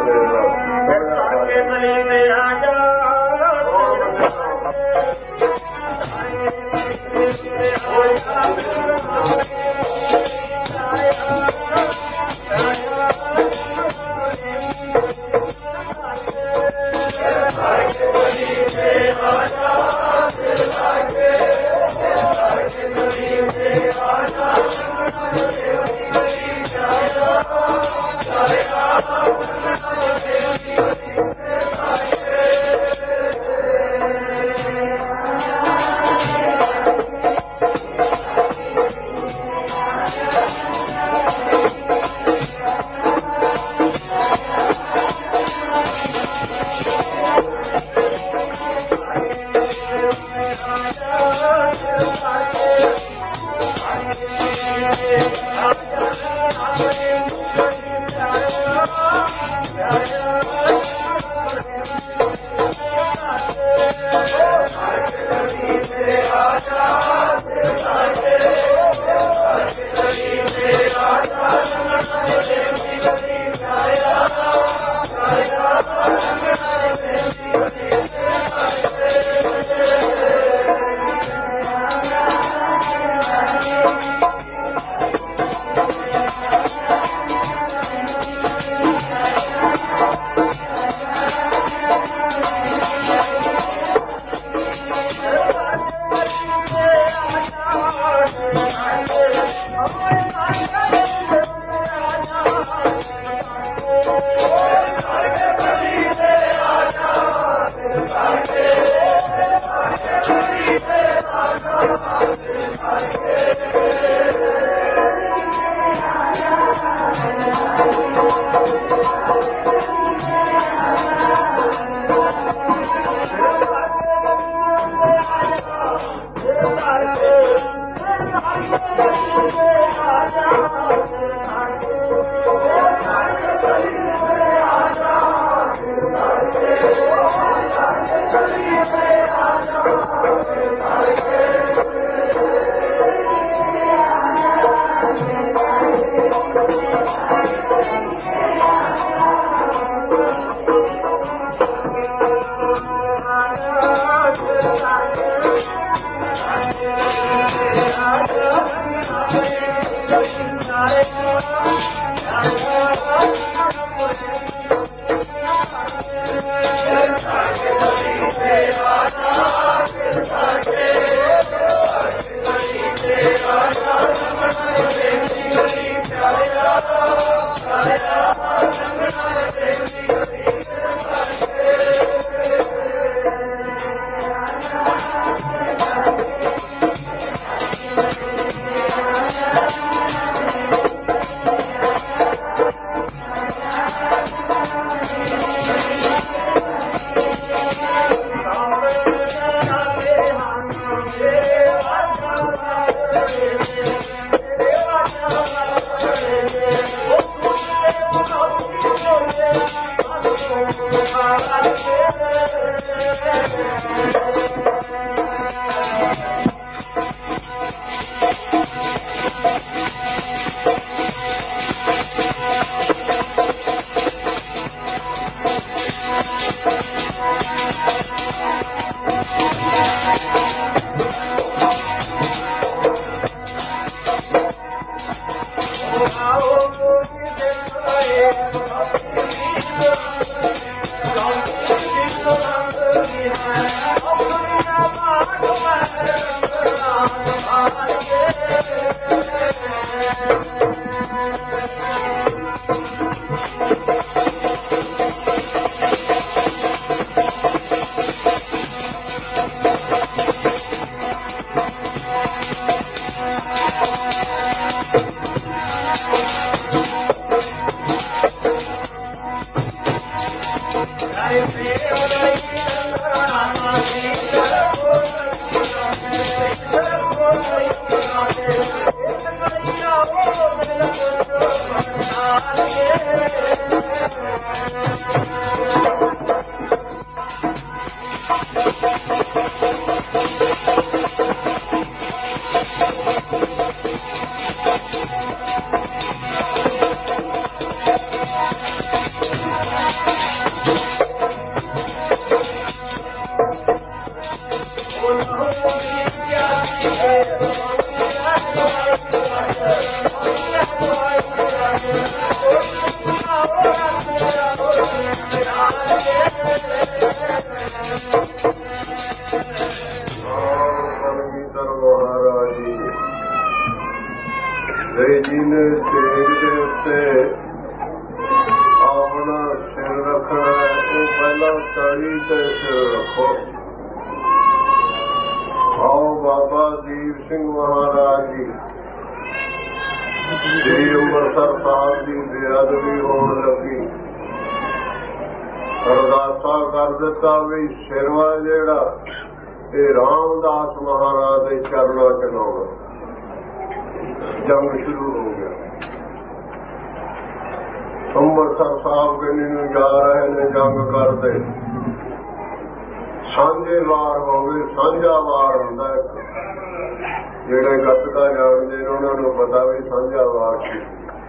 ਜੀ ਨੇ ਤੇਗ ਦੇ ਉੱਤੇ ਆਪਣਾ ਸਿਰ ਰੱਖਣਾ, ਉਹ ਪਹਿਲਾਂ ਤਲੀ ਤੇ ਸਿਰ ਰੱਖੋ। ਆਓ ਬਾਬਾ ਦੀਪ ਸਿੰਘ ਮਹਾਰਾਜ ਜੀ ਸ੍ਰੀ ਅੰਮ੍ਰਿਤਸਰ ਸਾਹਿਬ ਦੀ ਬੇਅਦਬੀ ਹੋਣ ਲੱਗੀ, ਅਰਦਾਸਾ ਕਰ ਦਿੱਤਾ ਵੀ ਸਿਰਵਾ ਜਿਹੜਾ ਇਹ ਰਾਮਦਾਸ ਮਹਾਰਾਜ ਦੇ ਚਰਨਾਂ ਚ ਲਾਉਣਾ। ਜੰਗ ਸ਼ੁਰੂ ਹੋ ਗਿਆ। ਅੰਮ੍ਰਿਤਸਰ ਸਾਹਿਬ ਕਹਿੰਦੇ ਨੂੰ ਜਾ ਰਹੇ ਨੇ ਜੰਗ ਕਰਦੇ। ਸਾਂਝੇ ਵਾਰ ਹੋ ਗਏ, ਸਾਂਝਾ ਵਾਰ ਹੁੰਦਾ ਇੱਕ, ਜਿਹੜੇ ਗੱਤਕਾ ਜਾਣਦੇ ਨੇ ਉਹਨਾਂ ਨੂੰ ਪਤਾ ਵੀ ਸਾਂਝਾ ਵਾਰ ਸੀ।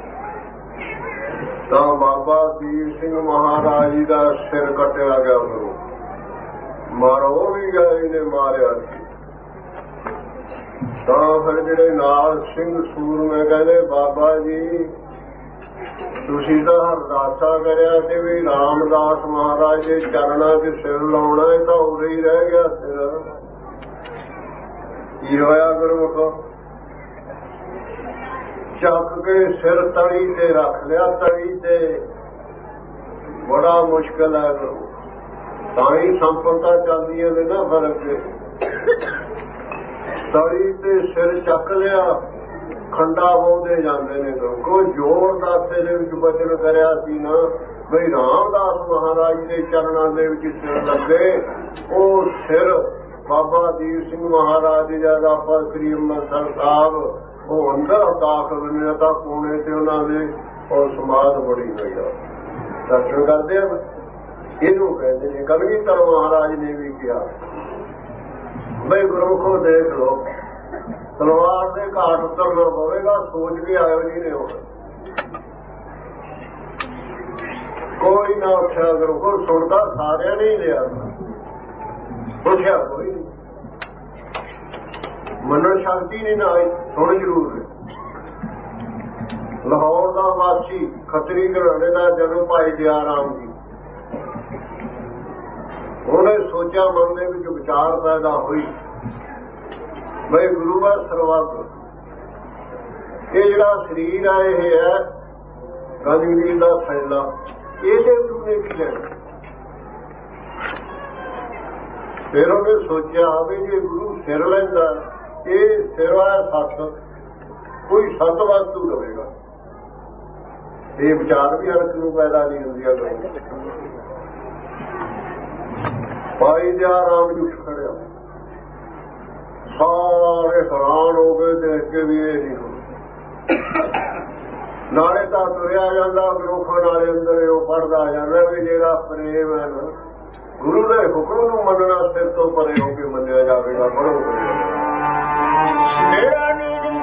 ਤਾਂ ਬਾਬਾ ਦੀਪ ਸਿੰਘ ਮਹਾਰਾਜ ਜੀ ਦਾ ਸਿਰ ਕੱਟਿਆ ਗਿਆ, ਗੁਰੂ ਮਾਰੋ ਵੀ ਗਏ ਨੇ, ਮਾਰਿਆ ਸੀ। ਤਾਂ ਫਿਰ ਜਿਹੜੇ ਨਾਲ ਸਿੰਘ ਸੂਰਮੇ ਕਹਿੰਦੇ ਬਾਬਾ ਜੀ ਤੁਸੀਂ ਤਾਂ ਅਰਦਾਸਾ ਕਰਿਆ ਕਿ ਵੀ ਰਾਮਦਾਸ ਮਹਾਰਾਜ ਦੇ ਚਰਨਾਂ 'ਚ ਸਿਰ ਲਾਉਣਾ, ਇਹ ਤਾਂ ਉਰੇ ਹੀ ਰਹਿ ਗਿਆ ਸਿਰ। ਕੀ ਹੋਇਆ ਗੁਰਮੁਖੋ? ਚੱਕ ਕੇ ਸਿਰ ਤਲੀ ਤੇ ਰੱਖ ਲਿਆ, ਤਲੀ ਤੇ। ਬੜਾ ਮੁਸ਼ਕਿਲ ਹੈ ਗੁਰੂ, ਤਾਂ ਹੀ ਸੰਪਰਦਾ ਚੱਲਦੀਆਂ ਨੇ ਨਾ ਫਰਕ ਕੇ। ਤਲੀ ਤੇ ਸਿਰ ਚੱਕ ਲਿਆ, ਖੰਡਾ ਪਾਉਂਦੇ ਜਾਂਦੇ ਨੇ। ਕੋਈ ਜ਼ੋਰਦਾਰ ਦੇ ਵਿੱਚ ਬਚਨ ਕਰਿਆ ਸੀ ਨਾ ਬਈ ਰਾਮਦਾਸ ਮਹਾਰਾਜ ਦੇ ਚਰਨਾਂ ਦੇ ਵਿੱਚ ਸਿਰ ਲੱਗੇ। ਉਹ ਸਿਰ ਬਾਬਾ ਦੀਪ ਸਿੰਘ ਮਹਾਰਾਜ ਜੀ ਦਾ ਆਪਾਂ ਸ੍ਰੀ ਅੰਮ੍ਰਿਤਸਰ ਸਾਹਿਬ ਉਹ ਅੰਦਰ ਦਾਖਲ ਨੇ, ਤਾਂ ਕੋਨੇ ਤੇ ਉਹਨਾਂ ਦੇ ਉਹ ਸਮਾਧ ਬੜੀ ਹੋਈ ਆ, ਦਰਸ਼ਨ ਕਰਦੇ ਆ। ਇਹਨੂੰ ਕਹਿੰਦੇ ਨੇ, ਕਲਗੀਧਰ ਮਹਾਰਾਜ ਨੇ ਵੀ ਕਿਹਾ ਬਈ ਗੁਰਮੁਖੋ ਦੇਖ ਲੋ, ਤਲਵਾਰ ਦੇ ਘਾਟ ਉਤਰਨਾ ਪਵੇਗਾ, ਸੋਚ ਕੇ ਆਇਓ ਜੀ ਨੇ। ਹੁਣ ਕੋਈ ਨਾ ਉੱਠਿਆ ਗੁਰਮੁਖੋ, ਸੁਣਦਾ ਸਾਰਿਆਂ ਨੇ ਹੀ ਲਿਆ, ਉੱਠਿਆ ਕੋਈ ਨਹੀਂ। ਮੰਨਣ ਸ਼ਕਤੀ ਨਹੀਂ ਨਾ ਆਈ, ਸੁਣ ਜ਼ਰੂਰ। ਲਾਹੌਰ ਦਾ ਵਾਸੀ ਖੱਤਰੀ ਘਰਾਣੇ ਦਾ ਜਨਮ ਭਾਈ ਦਿਆ ਰਾਮ ਜੀ, ਉਹਨੇ ਸੋਚਿਆ, ਮਨ ਦੇ ਵਿੱਚ ਵਿਚਾਰ ਪੈਦਾ ਹੋਈ ਬਈ ਗੁਰੂ ਦਾ ਸਰਵੱਤ, ਇਹ ਜਿਹੜਾ ਸਰੀਰ ਆ ਇਹ ਹੈ ਗੰਜਵੀਰ ਦਾ ਫੈਲਾ, ਇਹਦੇ ਗੁਰੂ ਨੇ ਕੀ ਲੈਣਾ? ਫਿਰ ਉਹਨੇ ਸੋਚਿਆ ਵੀ ਜੇ ਗੁਰੂ ਸਿਰ ਲੈਂਦਾ, ਇਹ ਸਿਰ ਵਾਲਾ ਸੱਤ ਕੋਈ ਸੱਤ ਵਸਤੂ ਲਵੇਗਾ। ਇਹ ਵਿਚਾਰ ਵੀ ਹਰ ਨੂੰ ਪੈਦਾ ਨਹੀਂ ਹੁੰਦੀਆਂ। ਭਾਈ ਦਿਆ ਰਾਮ ਜੀ ਉੱਠ ਖੜਿਆ, ਸਾਰੇ ਹੈਰਾਨ ਹੋ ਗਏ ਦੇਖ ਕੇ ਵੀ ਇਹ ਨਹੀਂ ਹੋ। ਨਾਲੇ ਤਾਂ ਤੁਰਿਆ ਜਾਂਦਾ ਗੁਰੂਖ, ਨਾਲੇ ਅੰਦਰ ਉਹ ਪੜਦਾ ਜਾਂਦਾ ਵੀ ਜਿਹੜਾ ਪ੍ਰੇਮ ਹੈ ਨਾ ਗੁਰੂ ਦੇ ਹੁਕਮ ਨੂੰ ਮੰਨਣਾ, ਸਿਰ ਤੋਂ ਪਰੇ ਹੋ ਕੇ ਮੰਨਿਆ ਜਾਵੇਗਾ। ਪੜੋ ਮੇਰਾ ਨੀਂਦ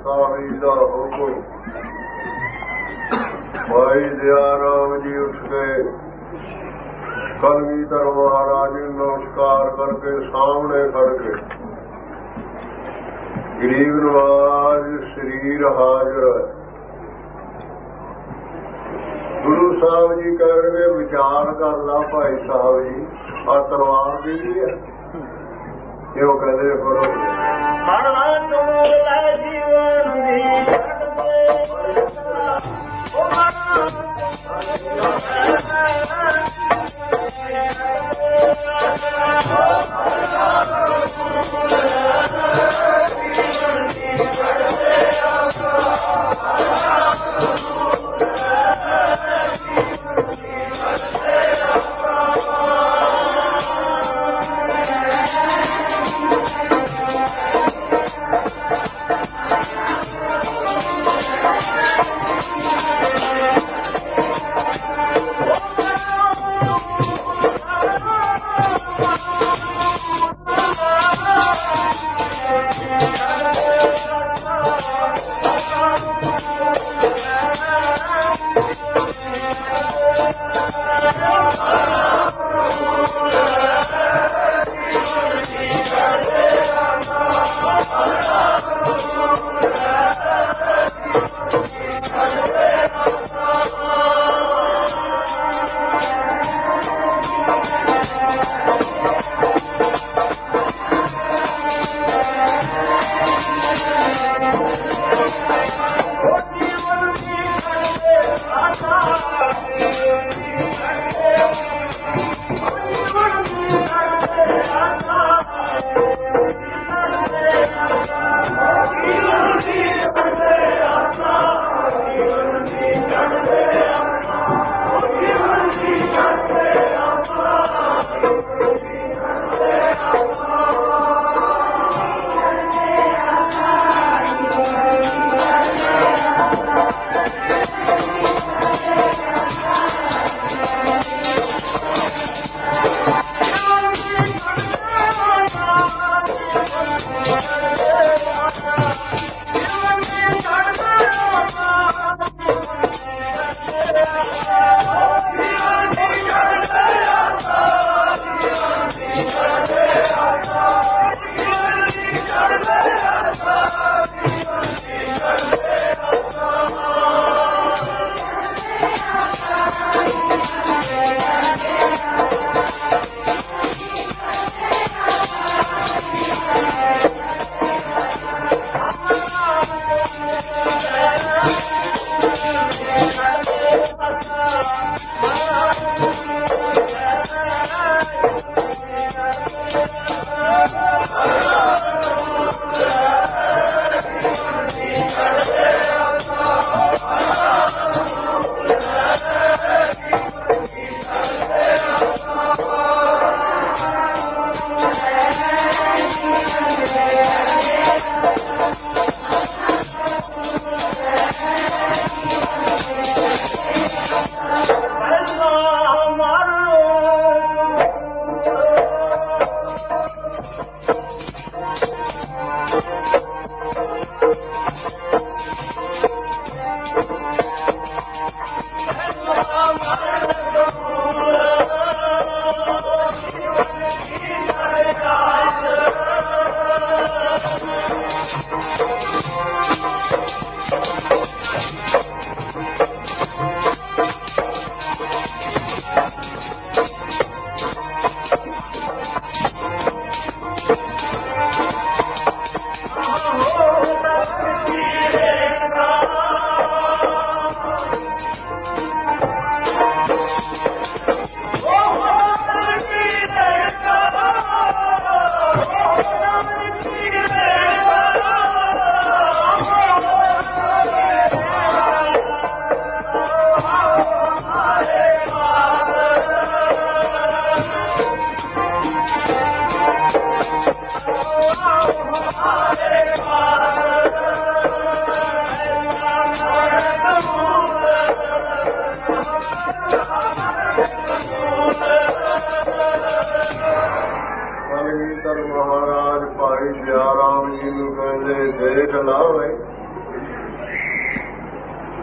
ਕਾਹੀ ਦਾ ਹੁਕਮ। ਭਾਈ ਦਇਆ ਰਾਮ ਜੀ ਉੱਠ ਕੇ ਕਲਗੀਧਰ ਮਹਾਰਾਜ ਨੂੰ ਨਮਸਕਾਰ ਕਰਕੇ ਸਾਹਮਣੇ ਖੜ ਕੇ ਗਰੀਬ ਨਵਾਜ ਸਰੀਰ ਹਾਜ਼ਰ ਹੈ। ਗੁਰੂ ਸਾਹਿਬ ਜੀ ਕਹਿਣਗੇ ਵਿਚਾਰ ਕਰ ਲਾ ਭਾਈ ਸਾਹਿਬ ਜੀ, ਆ ਤਲਵਾਰ ਦੀ ਹੈ ਕਿਉਂ ਕਹਿੰਦੇ ਕਰੋ ਮਰਨਾ ਤੁਮ ਲੈ ਜੀਵਨ ਦੀ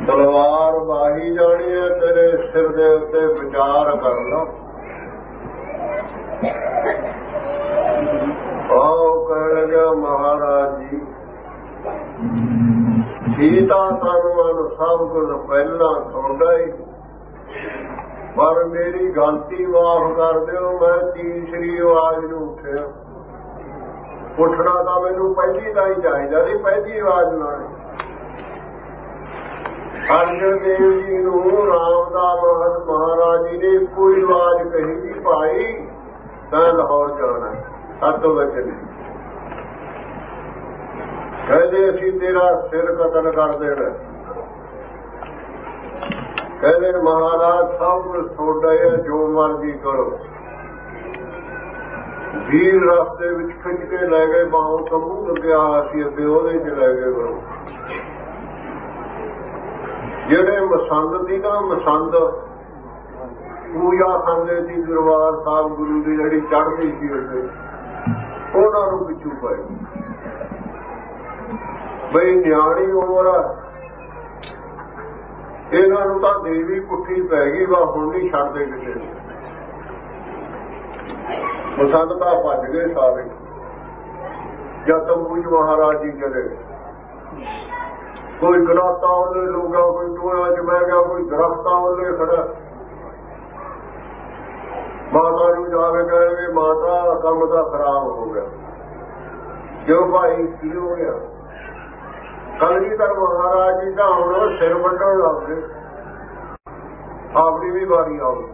ਤਲਵਾਰ ਬਾਹੀ ਜਾਣੀ ਹੈ ਤੇਰੇ ਸਿਰ ਦੇ ਉੱਤੇ ਵਿਚਾਰ ਕਰ ਲਾ। ਆਓ ਕਹਿ ਲਗਾ ਮਹਾਰਾਜ ਜੀ ਸੀਤਾ ਤਨ ਮਨ ਸਭ ਕੁਝ ਪਹਿਲਾਂ ਤੁਹਾਡਾ ਹੀ, ਪਰ ਮੇਰੀ ਗਲਤੀ ਮਾਫ ਕਰ ਦਿਓ। ਮੈਂ ਤੀਸਰੀ ਆਵਾਜ਼ ਨੂੰ ਉੱਠਿਆ। ਉੱਠਣਾ ਤਾਂ ਮੈਨੂੰ ਪਹਿਲੀ ਦਾ ਹੀ ਚਾਹੀਦਾ ਸੀ, ਪਹਿਲੀ ਆਵਾਜ਼ ਨਾਲ। ਅਰਜਨ ਦੇਵ ਜੀ ਨੂੰ ਰਾਮਦਾਸ ਮਹਾਰਾਜ ਜੀ ਨੇ ਇੱਕੋ ਹੀ ਆਵਾਜ਼ ਕਹੀ ਵੀ ਭਾਈ ਤੈਂ ਲਾਹੌਰ ਜਾਣਾ, ਸੱਤ ਵਚਨ। ਕਹਿੰਦੇ ਅਸੀਂ ਤੇਰਾ ਸਿਰ ਕਤਲ ਕਰ ਦੇਣਾ। ਕਹਿੰਦੇ ਮਹਾਰਾਜ ਸਭ ਕੁਝ ਤੁਹਾਡਾ ਹੈ, ਜੋ ਮਰਜ਼ੀ ਕਰੋ। ਵੀਰ ਰਸਤੇ ਵਿੱਚ ਖਿੱਚ ਕੇ ਲੈ ਗਏ, ਬਾਹੋਂ ਤੰਬੂ ਲੱਗਿਆ ਅਸੀਂ ਅੱਗੇ ਉਹਦੇ ਚ ਲੈ ਗਏ ਕਰੋ। ਜਿਹੜੇ ਮਸੰਦ ਦੀ ਨਾ ਮਸੰਦ ਪੂਜਾ ਖਾਂਦੇ ਸੀ ਦਰਬਾਰ ਸਾਹਿਬ ਗੁਰੂ ਦੀ ਜਿਹੜੀ ਚੜ੍ਹਦੀ ਸੀ ਉੱਥੇ, ਉਹਨਾਂ ਨੂੰ ਪਿੱਛੂ ਪਏ ਬਈ ਨਿਆਣੀ ਉਮਰ ਇਹਨਾਂ ਨੂੰ ਤਾਂ ਦੇਵੀ ਪੁੱਠੀ ਪੈ ਗਈ, ਵਾ ਹੁਣ ਨਹੀਂ ਛੱਡਦੇ ਕਿਸੇ ਨੂੰ। ਮਸੰਦ ਤਾਂ ਭੱਜ ਗਏ ਸਾਰੇ। ਜਦ ਤੰਬੂ ਚ ਮਹਾਰਾਜ ਜੀ ਚਲੇ, ਕੋਈ ਗਰਾਤਾ ਉਹਨੇ ਲੋਗਾ, ਕੋਈ ਟੋਇਆ ਚ ਬਹਿ ਗਿਆ, ਕੋਈ ਦਰਖਤਾਂ ਉਹਨੇ ਖੜਾ। ਮਾਤਾ ਨੂੰ ਜਾ ਕੇ ਕਹਿਣਗੇ ਮਾਤਾ ਕੰਮ ਤਾਂ ਖਰਾਬ ਹੋ ਗਿਆ। ਕਿਉਂ ਭਾਈ ਕੀ ਹੋ ਗਿਆ? ਕਲਗੀਧਰ ਮਹਾਰਾਜ ਜੀ ਦਾ ਹੁਣ ਸਿਰ ਵੱਢਣ ਲੱਗ ਗਏ, ਆਪਣੀ ਵੀ ਵਾਰੀ ਆਉਗੀ।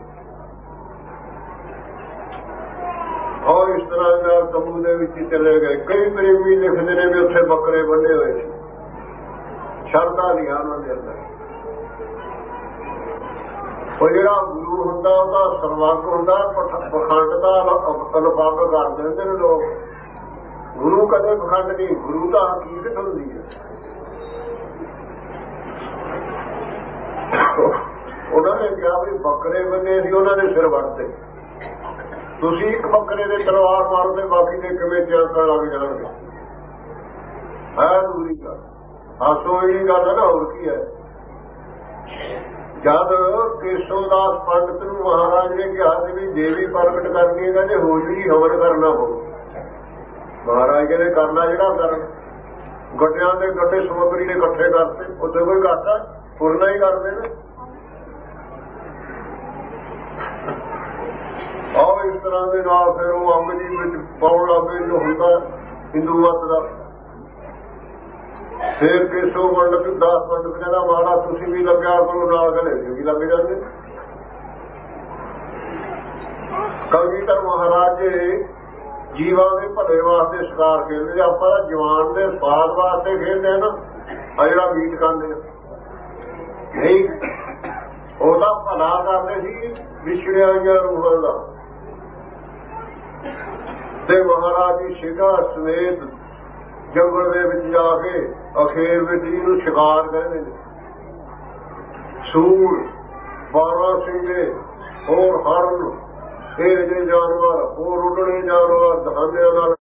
ਔਰ ਇਸ ਤਰ੍ਹਾਂ ਨਾਲ ਤੰਬੂ ਦੇ ਵਿੱਚ ਚਲੇ ਗਏ। ਕਈ ਪ੍ਰੇਮੀ ਲਿਖਦੇ ਨੇ ਵੀ ਉੱਥੇ ਬੱਕਰੇ ਬੰਨੇ ਹੋਏ ਸੀ, ਸ਼ਰਧਾ ਨਹੀਂ ਉਹਨਾਂ ਦੇ ਅੰਦਰ। ਉਹ ਜਿਹੜਾ ਗੁਰੂ ਹੁੰਦਾ ਉਹਦਾ ਸਰਵੱਗ ਹੁੰਦਾ, ਪਖੰਡ ਦਾ ਅਨੁਭਵ ਕਰ ਦਿੰਦੇ ਨੇ ਲੋਕ। ਗੁਰੂ ਕਦੇ ਪਖੰਡ ਨਹੀਂ, ਗੁਰੂ ਤਾਂ ਹਕੀਕਤ ਹੁੰਦੀ ਹੈ। ਉਹਨਾਂ ਨੇ ਕਿਹਾ ਵੀ ਬੱਕਰੇ ਬੰਨੇ ਸੀ, ਉਹਨਾਂ ਦੇ ਸਿਰ ਵੱਢਦੇ। ਤੁਸੀਂ ਇੱਕ ਬੱਕਰੇ ਦੇ ਤਲਵਾਰ ਮਾਰਦੇ, ਬਾਕੀ ਦੇ ਕਿਵੇਂ ਚਾਂਕਾ ਲੱਗ ਜਾਣਗੇ। ਹੈ ਦੂਰੀ ਗੱਲ, ਹਾਸੋ ਇਹ ਗੱਲ ਹੈ ਨਾ, ਹੋਰ ਕੀ ਹੈ। ਜਦ ਕੇਸ਼ਵਦਾਸ ਪੰਡਤ ਨੂੰ ਮਹਾਰਾਜ ਨੇ ਕਿਹਾ ਸੀ ਵੀ ਦੇਵੀ ਪ੍ਰਗਟ ਕਰਨੀ ਹੈ, ਜੇ ਹੋਜਰੀ ਹਵਨ ਕਰਨਾ ਹੋ। ਮਹਾਰਾਜ ਕਹਿੰਦੇ ਕਰਨਾ ਜਿਹੜਾ ਕਰਨ। ਗੱਡਿਆਂ ਦੇ ਗੱਡੇ ਸਮੱਗਰੀ ਨੇ ਇਕੱਠੇ ਕਰਤੇ, ਉੱਥੇ ਕੋਈ ਕਰਤਾ ਪੁਰਨਾ ਹੀ ਕਰਦੇ ਨੇ। ਆਓ ਇਸ ਤਰ੍ਹਾਂ ਦੇ ਨਾਲ ਫਿਰ ਉਹ ਅੰਗ ਜੀ ਵਿੱਚ ਪਾਉਣ ਲੱਗੇ ਜੋ ਹੁੰਦਾ ਹਿੰਦੂ ਮਤ ਦਾ। ਫਿਰ ਕੇਸ਼ਵ ਪੰਡਤ ਦਾਸ ਪੰਡਤ ਕਹਿੰਦਾ ਮਹਾਰਾਜ ਤੁਸੀਂ ਵੀ ਲੱਗਿਆ ਕਰੋ ਨਾਲ, ਕਹਿੰਦੇ ਵੀ ਲੱਗ ਜਾਂਦੇ। ਕਲਗੀਧਰ ਮਹਾਰਾਜ ਜੀ ਜੀਵਾਂ ਦੇ ਭਲੇ ਵਾਸਤੇ ਸ਼ਿਕਾਰ ਖੇਡਦੇ, ਆਪਾਂ ਤਾਂ ਜਵਾਨ ਦੇ ਸਵਾਦ ਵਾਸਤੇ ਖੇਡਦੇ ਆ ਨਾ। ਆ ਜਿਹੜਾ ਮੀਟ ਖਾਂਦੇ ਨਹੀਂ, ਉਹ ਤਾਂ ਭਲਾ ਕਰਦੇ ਸੀ ਵਿਛੜਿਆ ਹੋਈਆਂ ਰੂਹਾਂ ਦਾ। ਤੇ ਮਹਾਰਾਜ ਜੀ ਸ਼ਿਕਾਰ ਸਮੇਤ ਜੰਗਲ ਦੇ ਵਿੱਚ ਜਾ ਕੇ ਅਖੀਰ ਵਿੱਚ ਇਹਨੂੰ ਸ਼ਿਕਾਰ ਕਹਿੰਦੇ ਨੇ। ਸੂਰ, ਬਾਰਾਂ ਸਿੰਘੇ, ਹੋਰ ਹਰਨ, ਇਹ ਜਿਹੇ ਜਾਨਵਰ, ਹੋਰ ਉੱਡਣੇ ਜਾਨਵਰ, ਦਹਾਨਿਆਂ ਨਾਲ